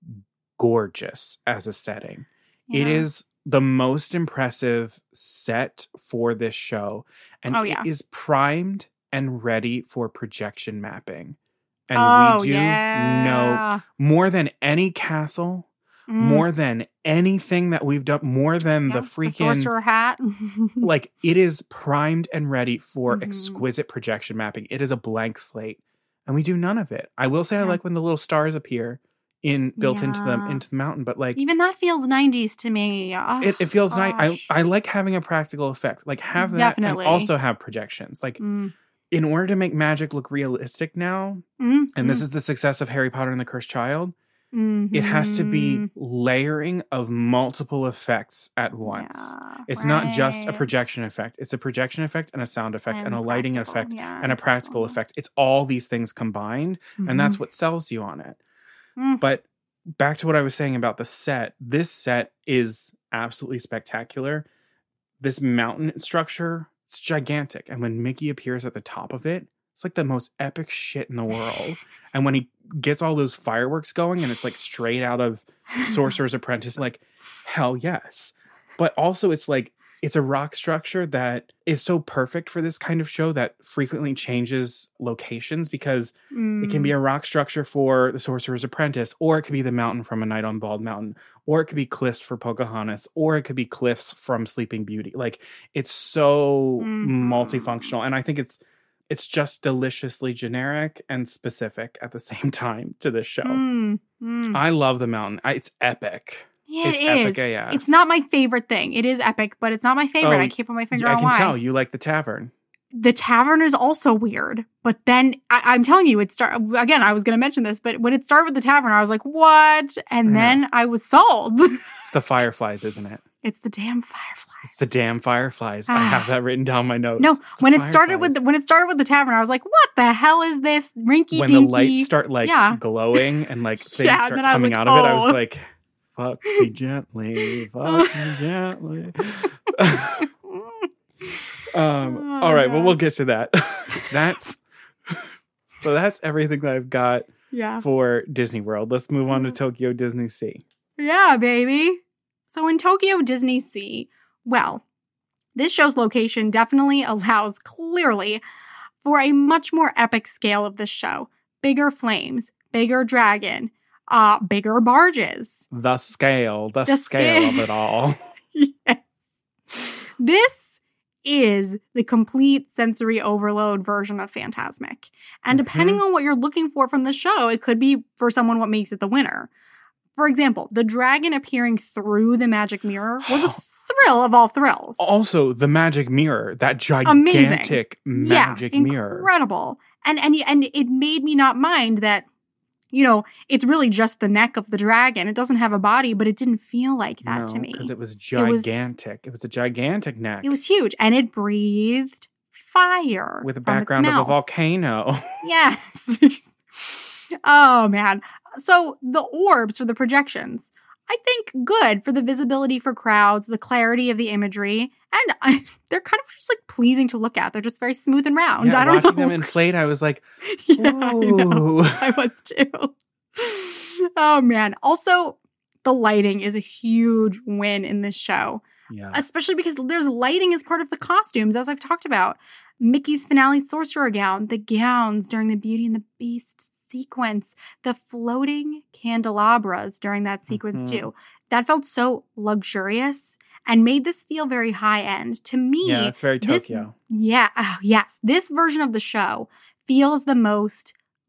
gorgeous as a setting. It Yeah. is the most impressive set for this show. And Oh, yeah. it is primed and ready for projection mapping. And oh, we do yeah. know more than any castle, Mm. more than anything that we've done, more than Yeah, the freaking sorcerer hat. like it is primed and ready for Mhm. exquisite projection mapping. It is a blank slate. And we do none of it. I will say I Yeah. like when the little stars appear in built into the Yeah. into the mountain, but like Even that feels nineties to me. Oh, it, it feels nice. I, gosh. I like having a practical effect. Like have that Definitely. and also have projections. Like Mm. in order to make magic look realistic now, Mm. and this is the success of Harry Potter and the Cursed Child, mm-hmm. it has to be layering of multiple effects at once. Yeah, It's not just a right. projection effect. It's a projection effect and a sound effect and, And a lighting practical, effect yeah. and a practical effect. It's all these things combined, and that's what sells you on it. Mm. But back to what I was saying about the set. This set is absolutely spectacular. This mountain structure, it's gigantic. And when Mickey appears at the top of it, it's like the most epic shit in the world. And when he gets all those fireworks going and it's like straight out of Sorcerer's Apprentice, like, hell yes. But also it's like, it's a rock structure that is so perfect for this kind of show that frequently changes locations because Mm. it can be a rock structure for The Sorcerer's Apprentice, or it could be the mountain from A Night on Bald Mountain, or it could be cliffs for Pocahontas, or it could be cliffs from Sleeping Beauty. Like it's so Mhm. multifunctional. And I think it's it's just deliciously generic and specific at the same time to this show. Mm. Mm. I love the mountain. I, it's epic. Yeah, it's it epic is. A F. It's not my favorite thing. It is epic, but it's not my favorite. Oh, I can't put my finger I on can why. tell you like the tavern. The tavern is also weird, but then I, I'm telling you, it start again. I was going to mention this, but when it started with the tavern, I was like, "What?" And Yeah. then I was sold. It's the fireflies, isn't it? It's the damn fireflies. It's the damn fireflies. I Ah. have that written down my notes. No, It's the when it started with fireflies. the, when it started with the tavern, I was like, "What the hell is this rinky when dinky?" the lights start like Yeah. glowing and like things Yeah, and start then I was coming like, out of it, I was oh. like, fuck me gently, fuck me gently. um, Oh, all right, well, God. we'll get to that. That's so that's everything that I've got yeah, for Disney World. Let's move on to Tokyo Disney Sea. yeah, baby. So in Tokyo Disney Sea, well, this show's location definitely allows clearly for a much more epic scale of the show. Bigger flames, bigger dragon, uh, bigger barges. The scale, the, The scale scale. of it all. Yes. This is the complete sensory overload version of Fantasmic. And depending Mm-hmm. on what you're looking for from the show, it could be for someone what makes it the winner. For example, the dragon appearing through the magic mirror was a thrill of all thrills. Also, the magic mirror, that gigantic magic yeah, mirror. incredible. And and and it made me not mind that, you know, it's really just the neck of the dragon. It doesn't have a body, but it didn't feel like that to me. Because it was was- gigantic. It was, a gigantic neck It was huge, and it breathed fire with a from its background of a mouth. volcano. Yes. Oh man. So the orbs for the projections, I think good for the visibility for crowds, the clarity of the imagery, and I, they're kind of just like pleasing to look at. They're just very smooth and round. Yeah, I don't watching know. them inflate, I was like, Yeah, I know. ooh. I was too. Oh man. Also, the lighting is a huge win in this show, Yeah. especially because there's lighting as part of the costumes, as I've talked about. Mickey's finale sorcerer gown, the gowns during the Beauty and the Beast sequence, the floating candelabras during that sequence Mhm. too. That felt so luxurious and made this feel very high end. To me, Yeah, it's very this- Tokyo. yeah, oh, yes. This version of the show feels the most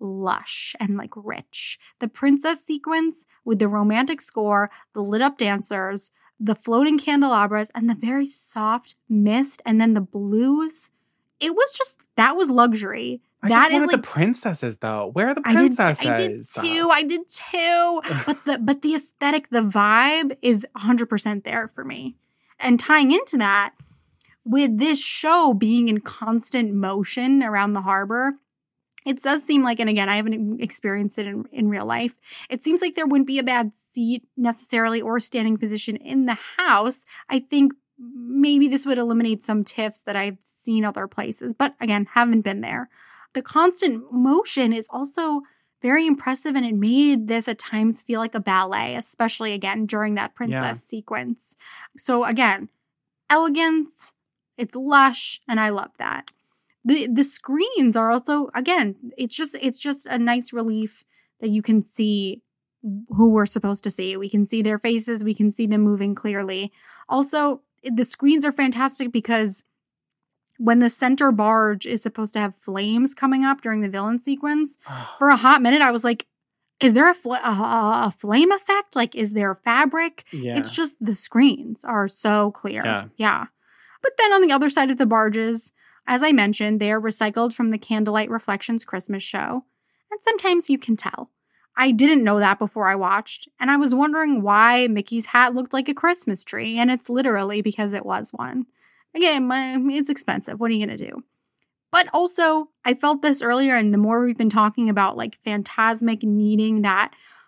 lush and like rich. The princess sequence with the romantic score, the lit up dancers, the floating candelabras, and the very soft mist, and then the blues. It was just, that was luxury. I that just is wanted like the princesses, though. Where are the I did, princesses? I did too. I did too. But the but the aesthetic, the vibe is one hundred percent there for me. And tying into that, with this show being in constant motion around the harbor, it does seem like, and again, I haven't experienced it in, in real life, it seems like there wouldn't be a bad seat necessarily or standing position in the house. I think maybe this would eliminate some tiffs that I've seen other places, but again, haven't been there. The constant motion is also very impressive, and it made this at times feel like a ballet, especially again during that princess Yeah. sequence. So again, elegant, it's lush, and I love that. The the screens are also, again, it's just it's just a nice relief that you can see who we're supposed to see. We can see their faces, we can see them moving clearly. Also, the screens are fantastic because when the center barge is supposed to have flames coming up during the villain sequence, for a hot minute I was like, is there a, fl- a, a flame effect? Like, is there fabric? Yeah. It's just the screens are so clear. Yeah. yeah. But then on the other side of the barges, as I mentioned, they are recycled from the Candlelight Reflections Christmas show. And sometimes you can tell. I didn't know that before I watched, and I was wondering why Mickey's hat looked like a Christmas tree, and it's literally because it was one. Again, it's expensive. What are you going to do? But also, I felt this earlier, and the more we've been talking about like Fantasmic needing that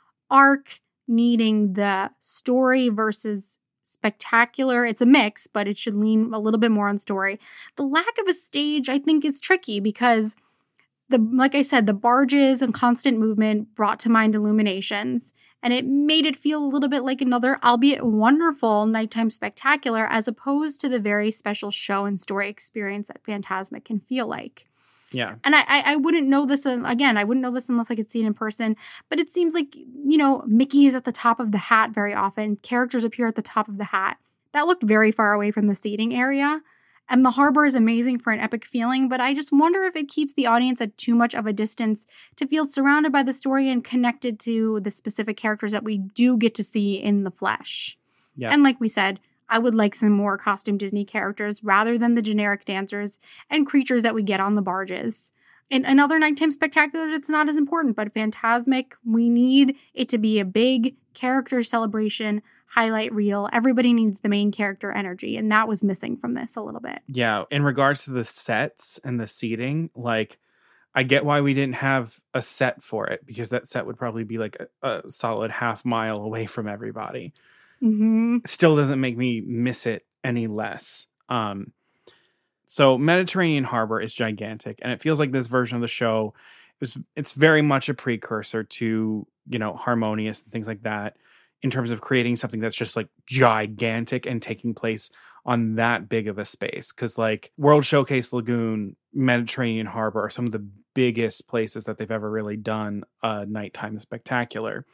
arc, needing the story versus spectacular. It's a mix, but it should lean a little bit more on story. The lack of a stage, I think, is tricky because the like I said, the barges and constant movement brought to mind Illuminations, and it made it feel a little bit like another, albeit wonderful, nighttime spectacular, as opposed to the very special show and story experience that Fantasmic can feel like. Yeah. And I, I, I wouldn't know this, again, I wouldn't know this unless I could see it in person, but it seems like, you know, Mickey is at the top of the hat very often. Characters appear at the top of the hat. That looked very far away from the seating area. And the harbor is amazing for an epic feeling, but I just wonder if it keeps the audience at too much of a distance to feel surrounded by the story and connected to the specific characters that we do get to see in the flesh. Yeah. And like we said, I would like some more costume Disney characters rather than the generic dancers and creatures that we get on the barges. In another nighttime spectacular, it's not as important, but Fantasmic, we need it to be a big character celebration, highlight reel. Everybody needs the main character energy, and that was missing from this a little bit. Yeah. In regards to the sets and the seating, like, I get why we didn't have a set for it, because that set would probably be like a, a solid half mile away from everybody. Mm-hmm. Still doesn't make me miss it any less. Um, so Mediterranean Harbor is gigantic, and it feels like this version of the show is it's very much a precursor to, you know, Harmonious and things like that, in terms of creating something that's just like gigantic and taking place on that big of a space. Because like World Showcase Lagoon, Mediterranean Harbor are some of the biggest places that they've ever really done a nighttime spectacular.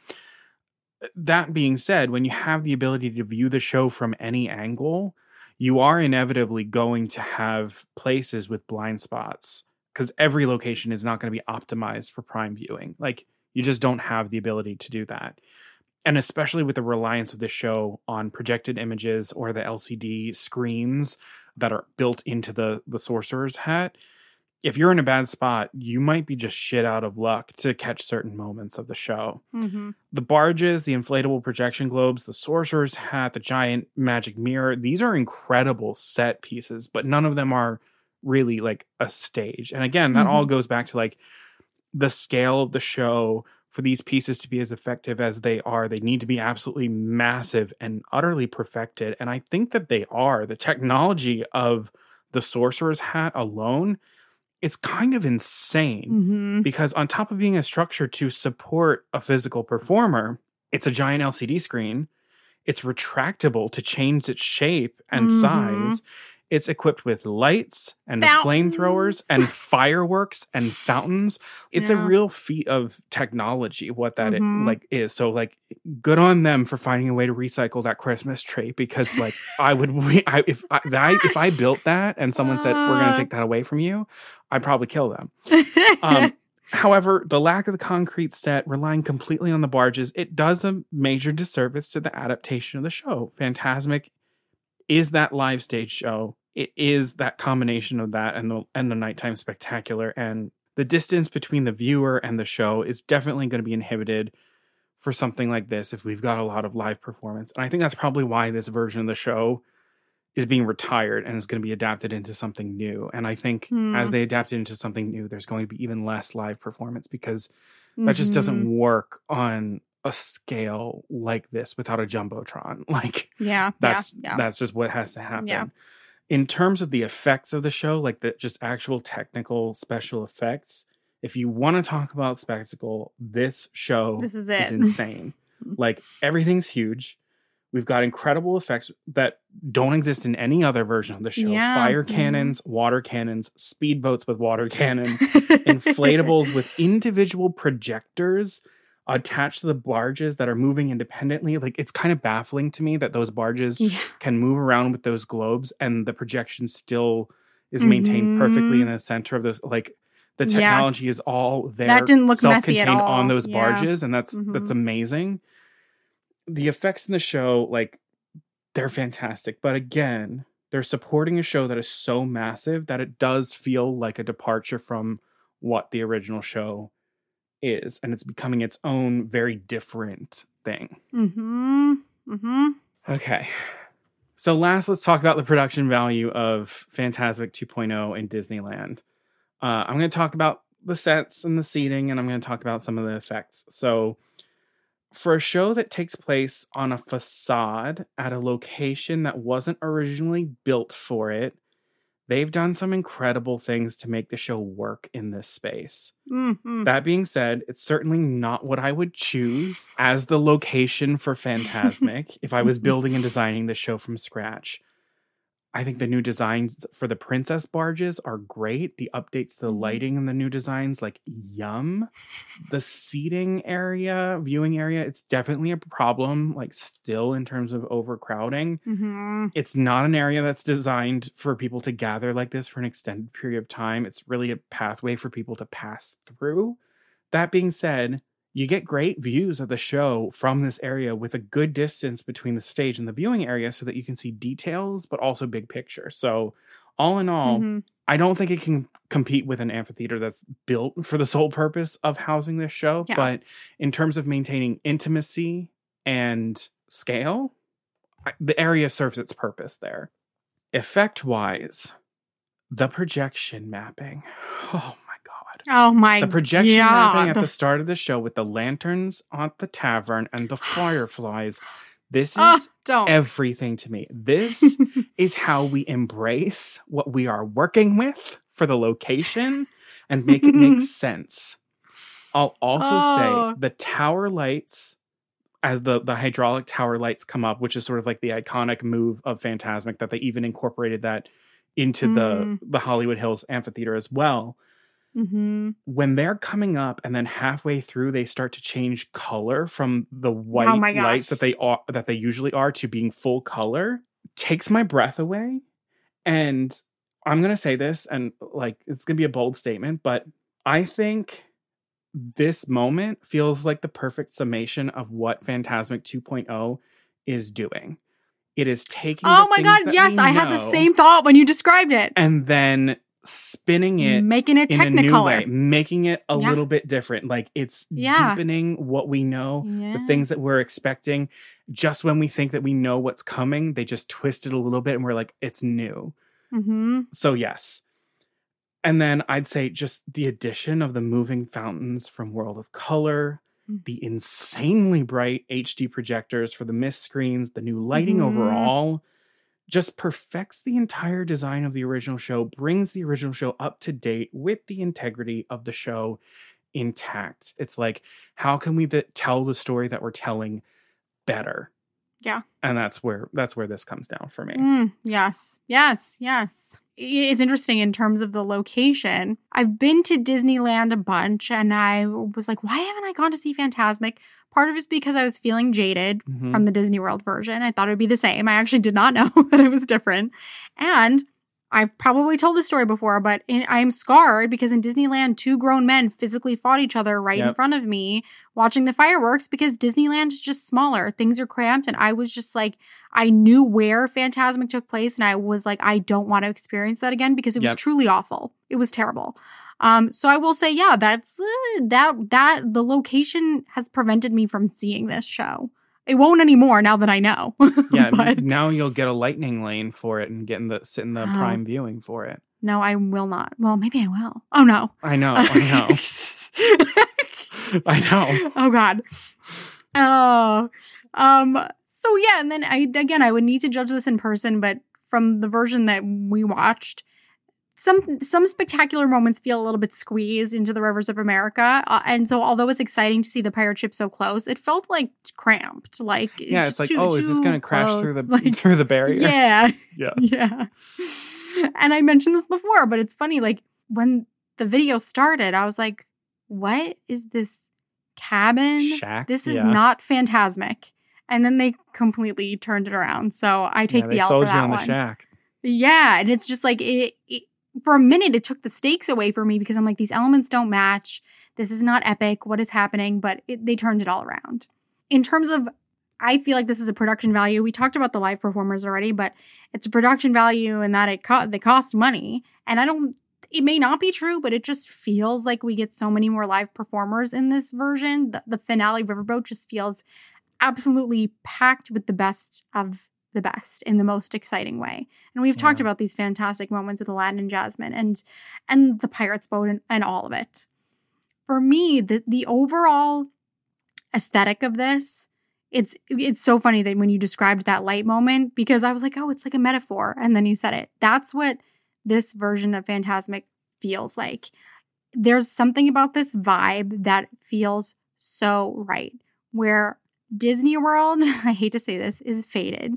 That being said, when you have the ability to view the show from any angle, you are inevitably going to have places with blind spots, because every location is not going to be optimized for prime viewing. Like, you just don't have the ability to do that. And especially with the reliance of the show on projected images or the L C D screens that are built into the, the Sorcerer's hat, if you're in a bad spot, you might be just shit out of luck to catch certain moments of the show. Mm-hmm. The barges, the inflatable projection globes, the Sorcerer's hat, the giant magic mirror, these are incredible set pieces, but none of them are really like a stage. And again, that Mm-hmm. all goes back to like the scale of the show. For these pieces to be as effective as they are, they need to be absolutely massive and utterly perfected. And I think that they are. The technology of the Sorcerer's hat alone, it's kind of insane. Mm-hmm. Because on top of being a structure to support a physical performer, it's a giant L C D screen. It's retractable to change its shape and Mm-hmm. size. It's equipped with lights and Fountains. flamethrowers and fireworks and fountains. It's Yeah. a real feat of technology, what that Mhm. it, like is. So like, good on them for finding a way to recycle that Christmas tree, because like I would, re- I, if I, that, if I built that and someone said, we're going to take that away from you, I'd probably kill them. Um, However, the lack of the concrete set, relying completely on the barges, it does a major disservice to the adaptation of the show. Fantasmic is that live stage show. It is that combination of that and the and the nighttime spectacular. And the distance between the viewer and the show is definitely going to be inhibited for something like this if we've got a lot of live performance. And I think that's probably why this version of the show is being retired and is going to be adapted into something new. And I think Hmm. as they adapt it into something new, there's going to be even less live performance because Mm-hmm. that just doesn't work on a scale like this without a Jumbotron. Like Yeah. that's yeah. Yeah. that's just what has to happen. Yeah. In terms of the effects of the show, like the just actual technical special effects, if you want to talk about spectacle, this show This is is it. insane. Like everything's huge. We've got incredible effects that don't exist in any other version of the show. Yeah. Fire Mhm. cannons, water cannons, speedboats with water cannons, inflatables with individual projectors attached to the barges that are moving independently. Like it's kind of baffling to me that those barges Yeah. can move around with those globes and the projection still is maintained Mhm. perfectly in the center of those. Like the Yes. technology is all there. That didn't look messy at self-contained all. on those Yeah. barges, and that's that's Mhm. amazing. The effects in the show, like, they're fantastic. But again, they're supporting a show that is so massive that it does feel like a departure from what the original show is. And it's becoming its own very different thing. Mm-hmm. Mm-hmm. Okay. So last, let's talk about the production value of Fantasmic two point oh in Disneyland. Uh, I'm going to talk about the sets and the seating, and I'm going to talk about some of the effects. So for a show that takes place on a facade at a location that wasn't originally built for it, they've done some incredible things to make the show work in this space. Mm-hmm. That being said, it's certainly not what I would choose as the location for Fantasmic if I was building and designing the show from scratch. I think the new designs for the princess barges are great. The updates to the lighting and the new designs, like, yum. The seating area, viewing area, it's definitely a problem, like, still in terms of overcrowding. Mm-hmm. It's not an area that's designed for people to gather like this for an extended period of time. It's really a pathway for people to pass through. That being said, you get great views of the show from this area with a good distance between the stage and the viewing area so that you can see details, but also big picture. So all in all, Mm-hmm. I don't think it can compete with an amphitheater that's built for the sole purpose of housing this show. Yeah. But in terms of maintaining intimacy and scale, I- the area serves its purpose there. Effect-wise, the projection mapping. Oh my God. Oh my The projection God. mapping at the start of the show with the lanterns at the tavern and the fireflies. This is Oh, don't. everything to me. This is how we embrace what we are working with for the location and make it make sense. I'll also Oh. say the tower lights, as the, the hydraulic tower lights come up, which is sort of like the iconic move of Fantasmic, that they even incorporated that into Mm. the, the Hollywood Hills Amphitheater as well. Mm-hmm. When they're coming up and then halfway through they start to change color from the white Oh my gosh. lights that they are that they usually are to being full color, takes my breath away. And I'm gonna say this, and like it's gonna be a bold statement, but I think this moment feels like the perfect summation of what Fantasmic two point oh is doing. It is taking Oh the my things God. that Yes, we I had the know same thought when you described it. and then spinning it Making it in a new technicolor. way, making it a Yeah. little bit different. Like it's Yeah. deepening what we know, Yeah. the things that we're expecting. Just when we think that we know what's coming, they just twist it a little bit and we're like, it's new. Mm-hmm. So yes. And then I'd say just the addition of the moving fountains from World of Color, Mm. the insanely bright H D projectors for the mist screens, the new lighting Mhm. overall, just perfects the entire design of the original show, brings the original show up to date with the integrity of the show intact. It's like, how can we d- tell the story that we're telling better? Yeah. And that's where that's where this comes down for me. Mm, yes, yes, yes. I- It's interesting in terms of the location. I've been to Disneyland a bunch and I was like, why haven't I gone to see Fantasmic? Part of it's because I was feeling jaded Mhm. from the Disney World version. I thought it would be the same. I actually did not know that it was different. And I've probably told this story before, but in, I'm scarred because in Disneyland, two grown men physically fought each other right yep. in front of me watching the fireworks because Disneyland is just smaller. Things are cramped. And I was just like, I knew where Fantasmic took place. And I was like, I don't want to experience that again because it was yep. truly awful. It was terrible. Um, so I will say, yeah, that's uh, that, that the location has prevented me from seeing this show. It won't anymore now that I know. Yeah, but, now you'll get a lightning lane for it and get in the sit in the oh, prime viewing for it. No, I will not. Well, maybe I will. Oh no. I know. I know. I know. Oh God. Oh. Um. So yeah, and then I again I would need to judge this in person, but from the version that we watched, Some some spectacular moments feel a little bit squeezed into the rivers of America. Uh, and so although it's exciting to see the pirate ship so close, it felt like cramped. Like Yeah, it's like, too, oh, too is this going to crash close. through the like, through the barrier? Yeah. Yeah. Yeah. And I mentioned this before, but it's funny. Like when the video started, I was like, what is this cabin? Shack? This is yeah. not Fantasmic. And then they completely turned it around. So I take yeah, the L for for that you on one. The shack. Yeah. And it's just like it, it for a minute, it took the stakes away from me because I'm like, these elements don't match. This is not epic. What is happening? But it, they turned it all around. In terms of, I feel like this is a production value. We talked about the live performers already, but it's a production value in that it co- they cost money. And I don't, it may not be true, but it just feels like we get so many more live performers in this version. The, the finale Riverboat just feels absolutely packed with the best of the best in the most exciting way. And we've yeah. talked about these fantastic moments with Aladdin and Jasmine and and the Pirate's Boat and, and all of it. For me, the the overall aesthetic of this, it's it's so funny that when you described that light moment, because I was like, oh, it's like a metaphor. And then you said it. That's what this version of Fantasmic feels like. There's something about this vibe that feels so right. Where Disney World, I hate to say this, is faded.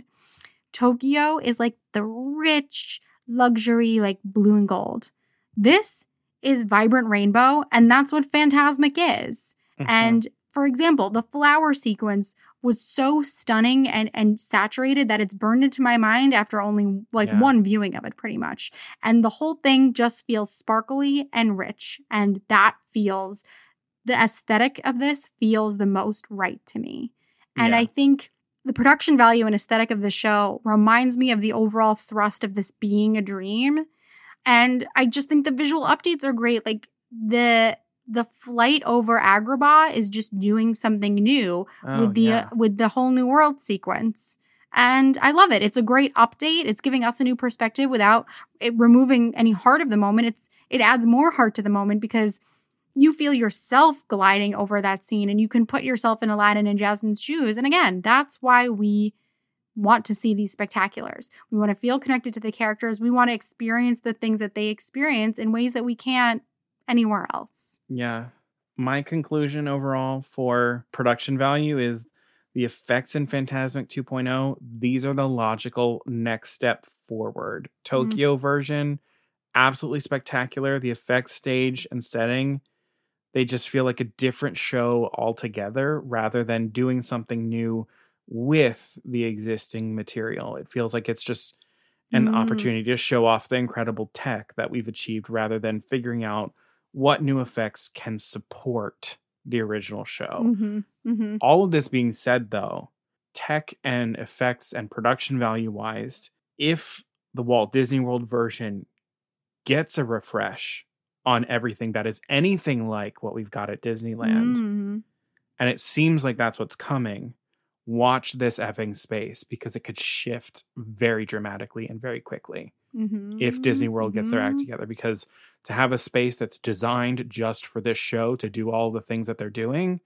Tokyo is like the rich luxury, like blue and gold. This is vibrant rainbow, and that's what Fantasmic is. Mm-hmm. And for example, the flower sequence was so stunning and, and saturated that it's burned into my mind after only like yeah. one viewing of it pretty much. And the whole thing just feels sparkly and rich. And that feels, the aesthetic of this feels the most right to me. And yeah. I think the production value and aesthetic of the show reminds me of the overall thrust of this being a dream. And I just think the visual updates are great. Like the the flight over Agrabah is just doing something new oh, with the yeah. uh, with the whole new world sequence. And I love it. It's a great update. It's giving us a new perspective without it removing any heart of the moment. It's it adds more heart to the moment because you feel yourself gliding over that scene and you can put yourself in Aladdin and Jasmine's shoes. And again, that's why we want to see these spectaculars. We want to feel connected to the characters. We want to experience the things that they experience in ways that we can't anywhere else. Yeah. My conclusion overall for production value is the effects in Fantasmic two point oh. These are the logical next step forward. Tokyo mm-hmm. version, absolutely spectacular. The effects, stage, and setting, they just feel like a different show altogether rather than doing something new with the existing material. It feels like it's just an mm. opportunity to show off the incredible tech that we've achieved rather than figuring out what new effects can support the original show. Mm-hmm. Mm-hmm. All of this being said, though, tech and effects and production value wise, if the Walt Disney World version gets a refresh on everything that is anything like what we've got at Disneyland. Mm-hmm. And it seems like that's what's coming. Watch this effing space because it could shift very dramatically and very quickly mm-hmm. if Disney World gets mm-hmm. their act together. Because to have a space that's designed just for this show to do all the things that they're doing,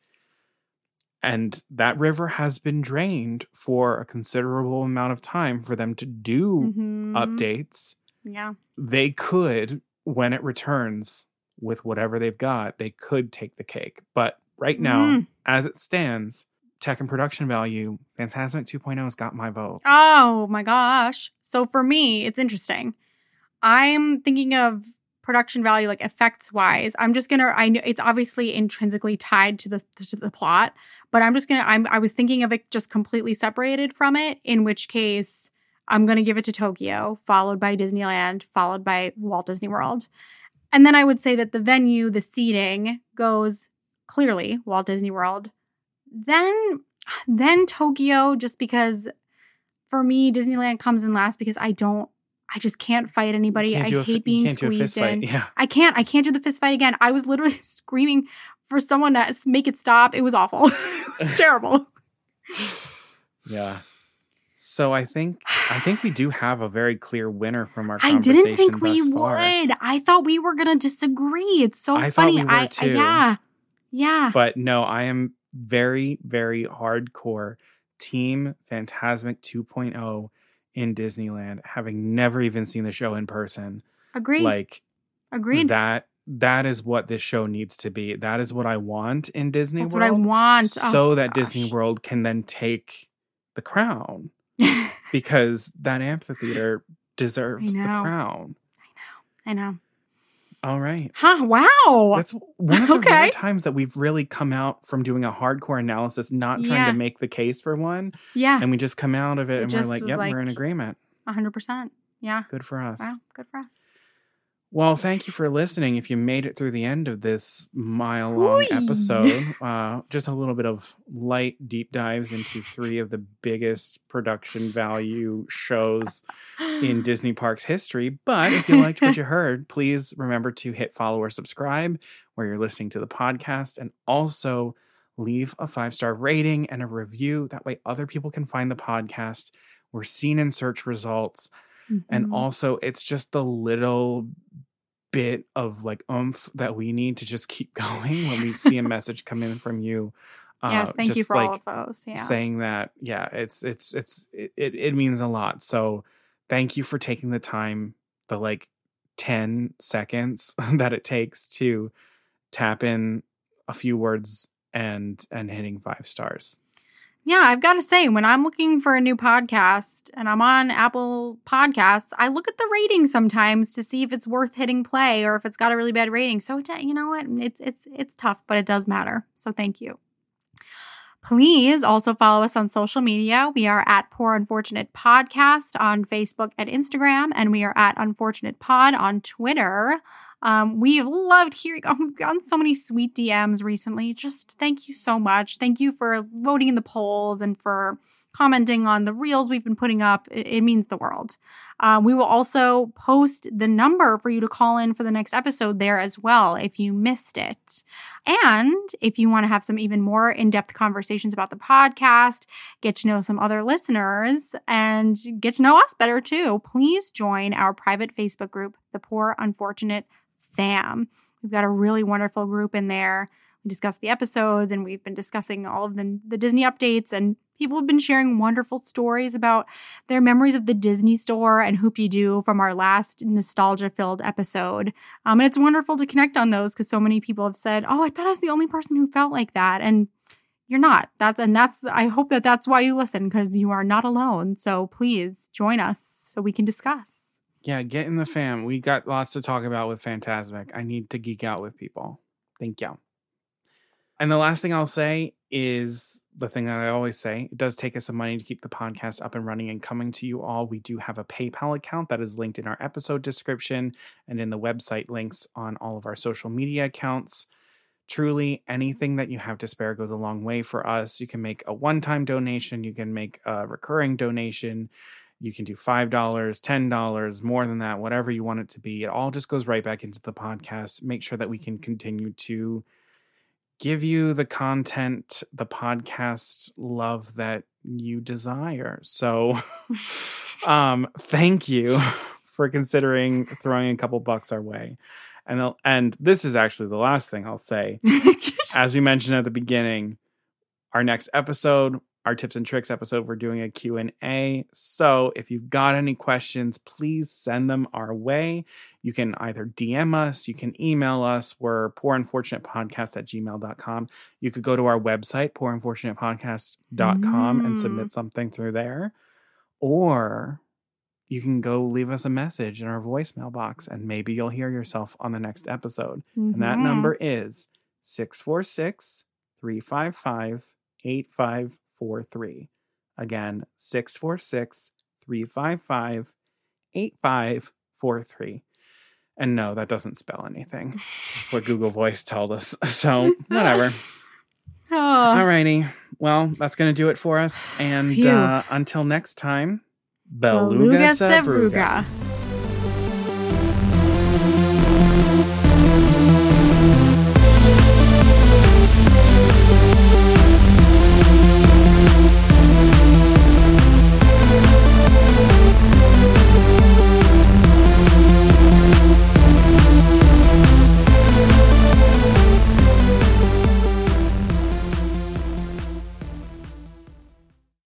and that river has been drained for a considerable amount of time for them to do mm-hmm. updates. Yeah. They could, when it returns with whatever they've got, they could take the cake. But right now, mm. as it stands, tech and production value, Fantasmic two point oh has got my vote. Oh my gosh. So for me, it's interesting. I'm thinking of production value, like effects wise. I'm just going to, I know it's obviously intrinsically tied to the, to the plot, but I'm just going to, I'm, I was thinking of it just completely separated from it, in which case I'm going to give it to Tokyo, followed by Disneyland, followed by Walt Disney World. And then I would say that the venue, the seating, goes clearly Walt Disney World. Then, then Tokyo, just because for me, Disneyland comes in last because I don't, I just can't fight anybody. Can't I do a, hate being can't do a squeezed fist fight. in. Yeah. I can't, I can't do the fist fight again. I was literally screaming for someone to make it stop. It was awful. It was terrible. Yeah. So I think I think we do have a very clear winner from our I conversation didn't think we thus far. would. I thought we were gonna disagree. It's so I funny. thought we were I, too. yeah, yeah. But no, I am very, very hardcore Team Fantasmic two point oh in Disneyland, having never even seen the show in person. Agreed. Like Agreed. that. That is what this show needs to be. That is what I want in Disney That's World. what I want. So oh, that gosh. Disney World can then take the crown. Because that amphitheater deserves the know. crown. I know. All right. Huh, wow. That's one of the Okay. rare times that we've really come out from doing a hardcore analysis, not trying Yeah. to make the case for one. yeah, And we just come out of it, It and we're just like, was yep, like- we're in agreement. one hundred percent. Yeah. Good for us. Wow, good for us. Well, thank you for listening. If you made it through the end of this mile-long Whee! episode, uh, just a little bit of light deep dives into three of the biggest production value shows in Disney Parks history. But if you liked what you heard, please remember to hit follow or subscribe where you're listening to the podcast, and also leave a five-star rating and a review. That way other people can find the podcast. We're seen in search results. And Mhm. also, it's just the little bit of like oomph that we need to just keep going when we see a message come in from you. Uh, yes, thank you just for like all of those. Yeah. saying that, yeah, it's it's it's it, it it means a lot. So thank you for taking the time, the like ten seconds that it takes to tap in a few words and and hitting five stars. Yeah, I've got to say, when I'm looking for a new podcast and I'm on Apple Podcasts, I look at the ratings sometimes to see if it's worth hitting play or if it's got a really bad rating. So, you know what? It's it's it's tough, but it does matter. So thank you. Please also follow us on social media. We are at Poor Unfortunate Podcast on Facebook and Instagram, and we are at Unfortunate Pod on Twitter. Um, we have loved hearing, oh, we've gotten so many sweet D Ms recently. Just thank you so much. Thank you for voting in the polls and for commenting on the reels we've been putting up. It, it means the world. Uh, we will also post the number for you to call in for the next episode there as well if you missed it. And if you want to have some even more in-depth conversations about the podcast, get to know some other listeners, and get to know us better too, please join our private Facebook group, The Poor Unfortunate Fam. We've got a really wonderful group in there. We discuss the episodes, and we've been discussing all of the, the Disney updates, and people have been sharing wonderful stories about their memories of the Disney store and Hoop-Dee-Doo from our last nostalgia-filled episode. Um, and it's wonderful to connect on those because so many people have said, oh, I thought I was the only person who felt like that. And you're not. That's and that's. I hope that that's why you listen, because you are not alone. So please join us so we can discuss. Yeah, get in the fam. We got lots to talk about with Fantasmic. I need to geek out with people. Thank you. And the last thing I'll say is the thing that I always say. It does take us some money to keep the podcast up and running and coming to you all. We do have a PayPal account that is linked in our episode description and in the website links on all of our social media accounts. Truly, anything that you have to spare goes a long way for us. You can make a one-time donation. You can make a recurring donation. You can do five dollars, ten dollars, more than that, whatever you want it to be. It all just goes right back into the podcast. Make sure that we can continue to give you the content, the podcast love that you desire. So um, thank you for considering throwing a couple bucks our way. And, and this is actually the last thing I'll say. As we mentioned at the beginning, our next episode, our tips and tricks episode, we're doing a Q and A. So if you've got any questions, please send them our way. You can either D M us, you can email us. We're poor unfortunate podcast at gmail dot com. You could go to our website, poor unfortunate podcast dot com, mm. and submit something through there. Or you can go leave us a message in our voicemail box, and maybe you'll hear yourself on the next episode. Mm-hmm. And that number is six four six, three five five, eight five four three. Again, six four six, three five five, eight five four three. And no, that doesn't spell anything. It's just what Google Voice told us. So, whatever. Oh. Alrighty. Well, that's going to do it for us. And uh, until next time, Beluga Beluga Sevruga. Sevruga.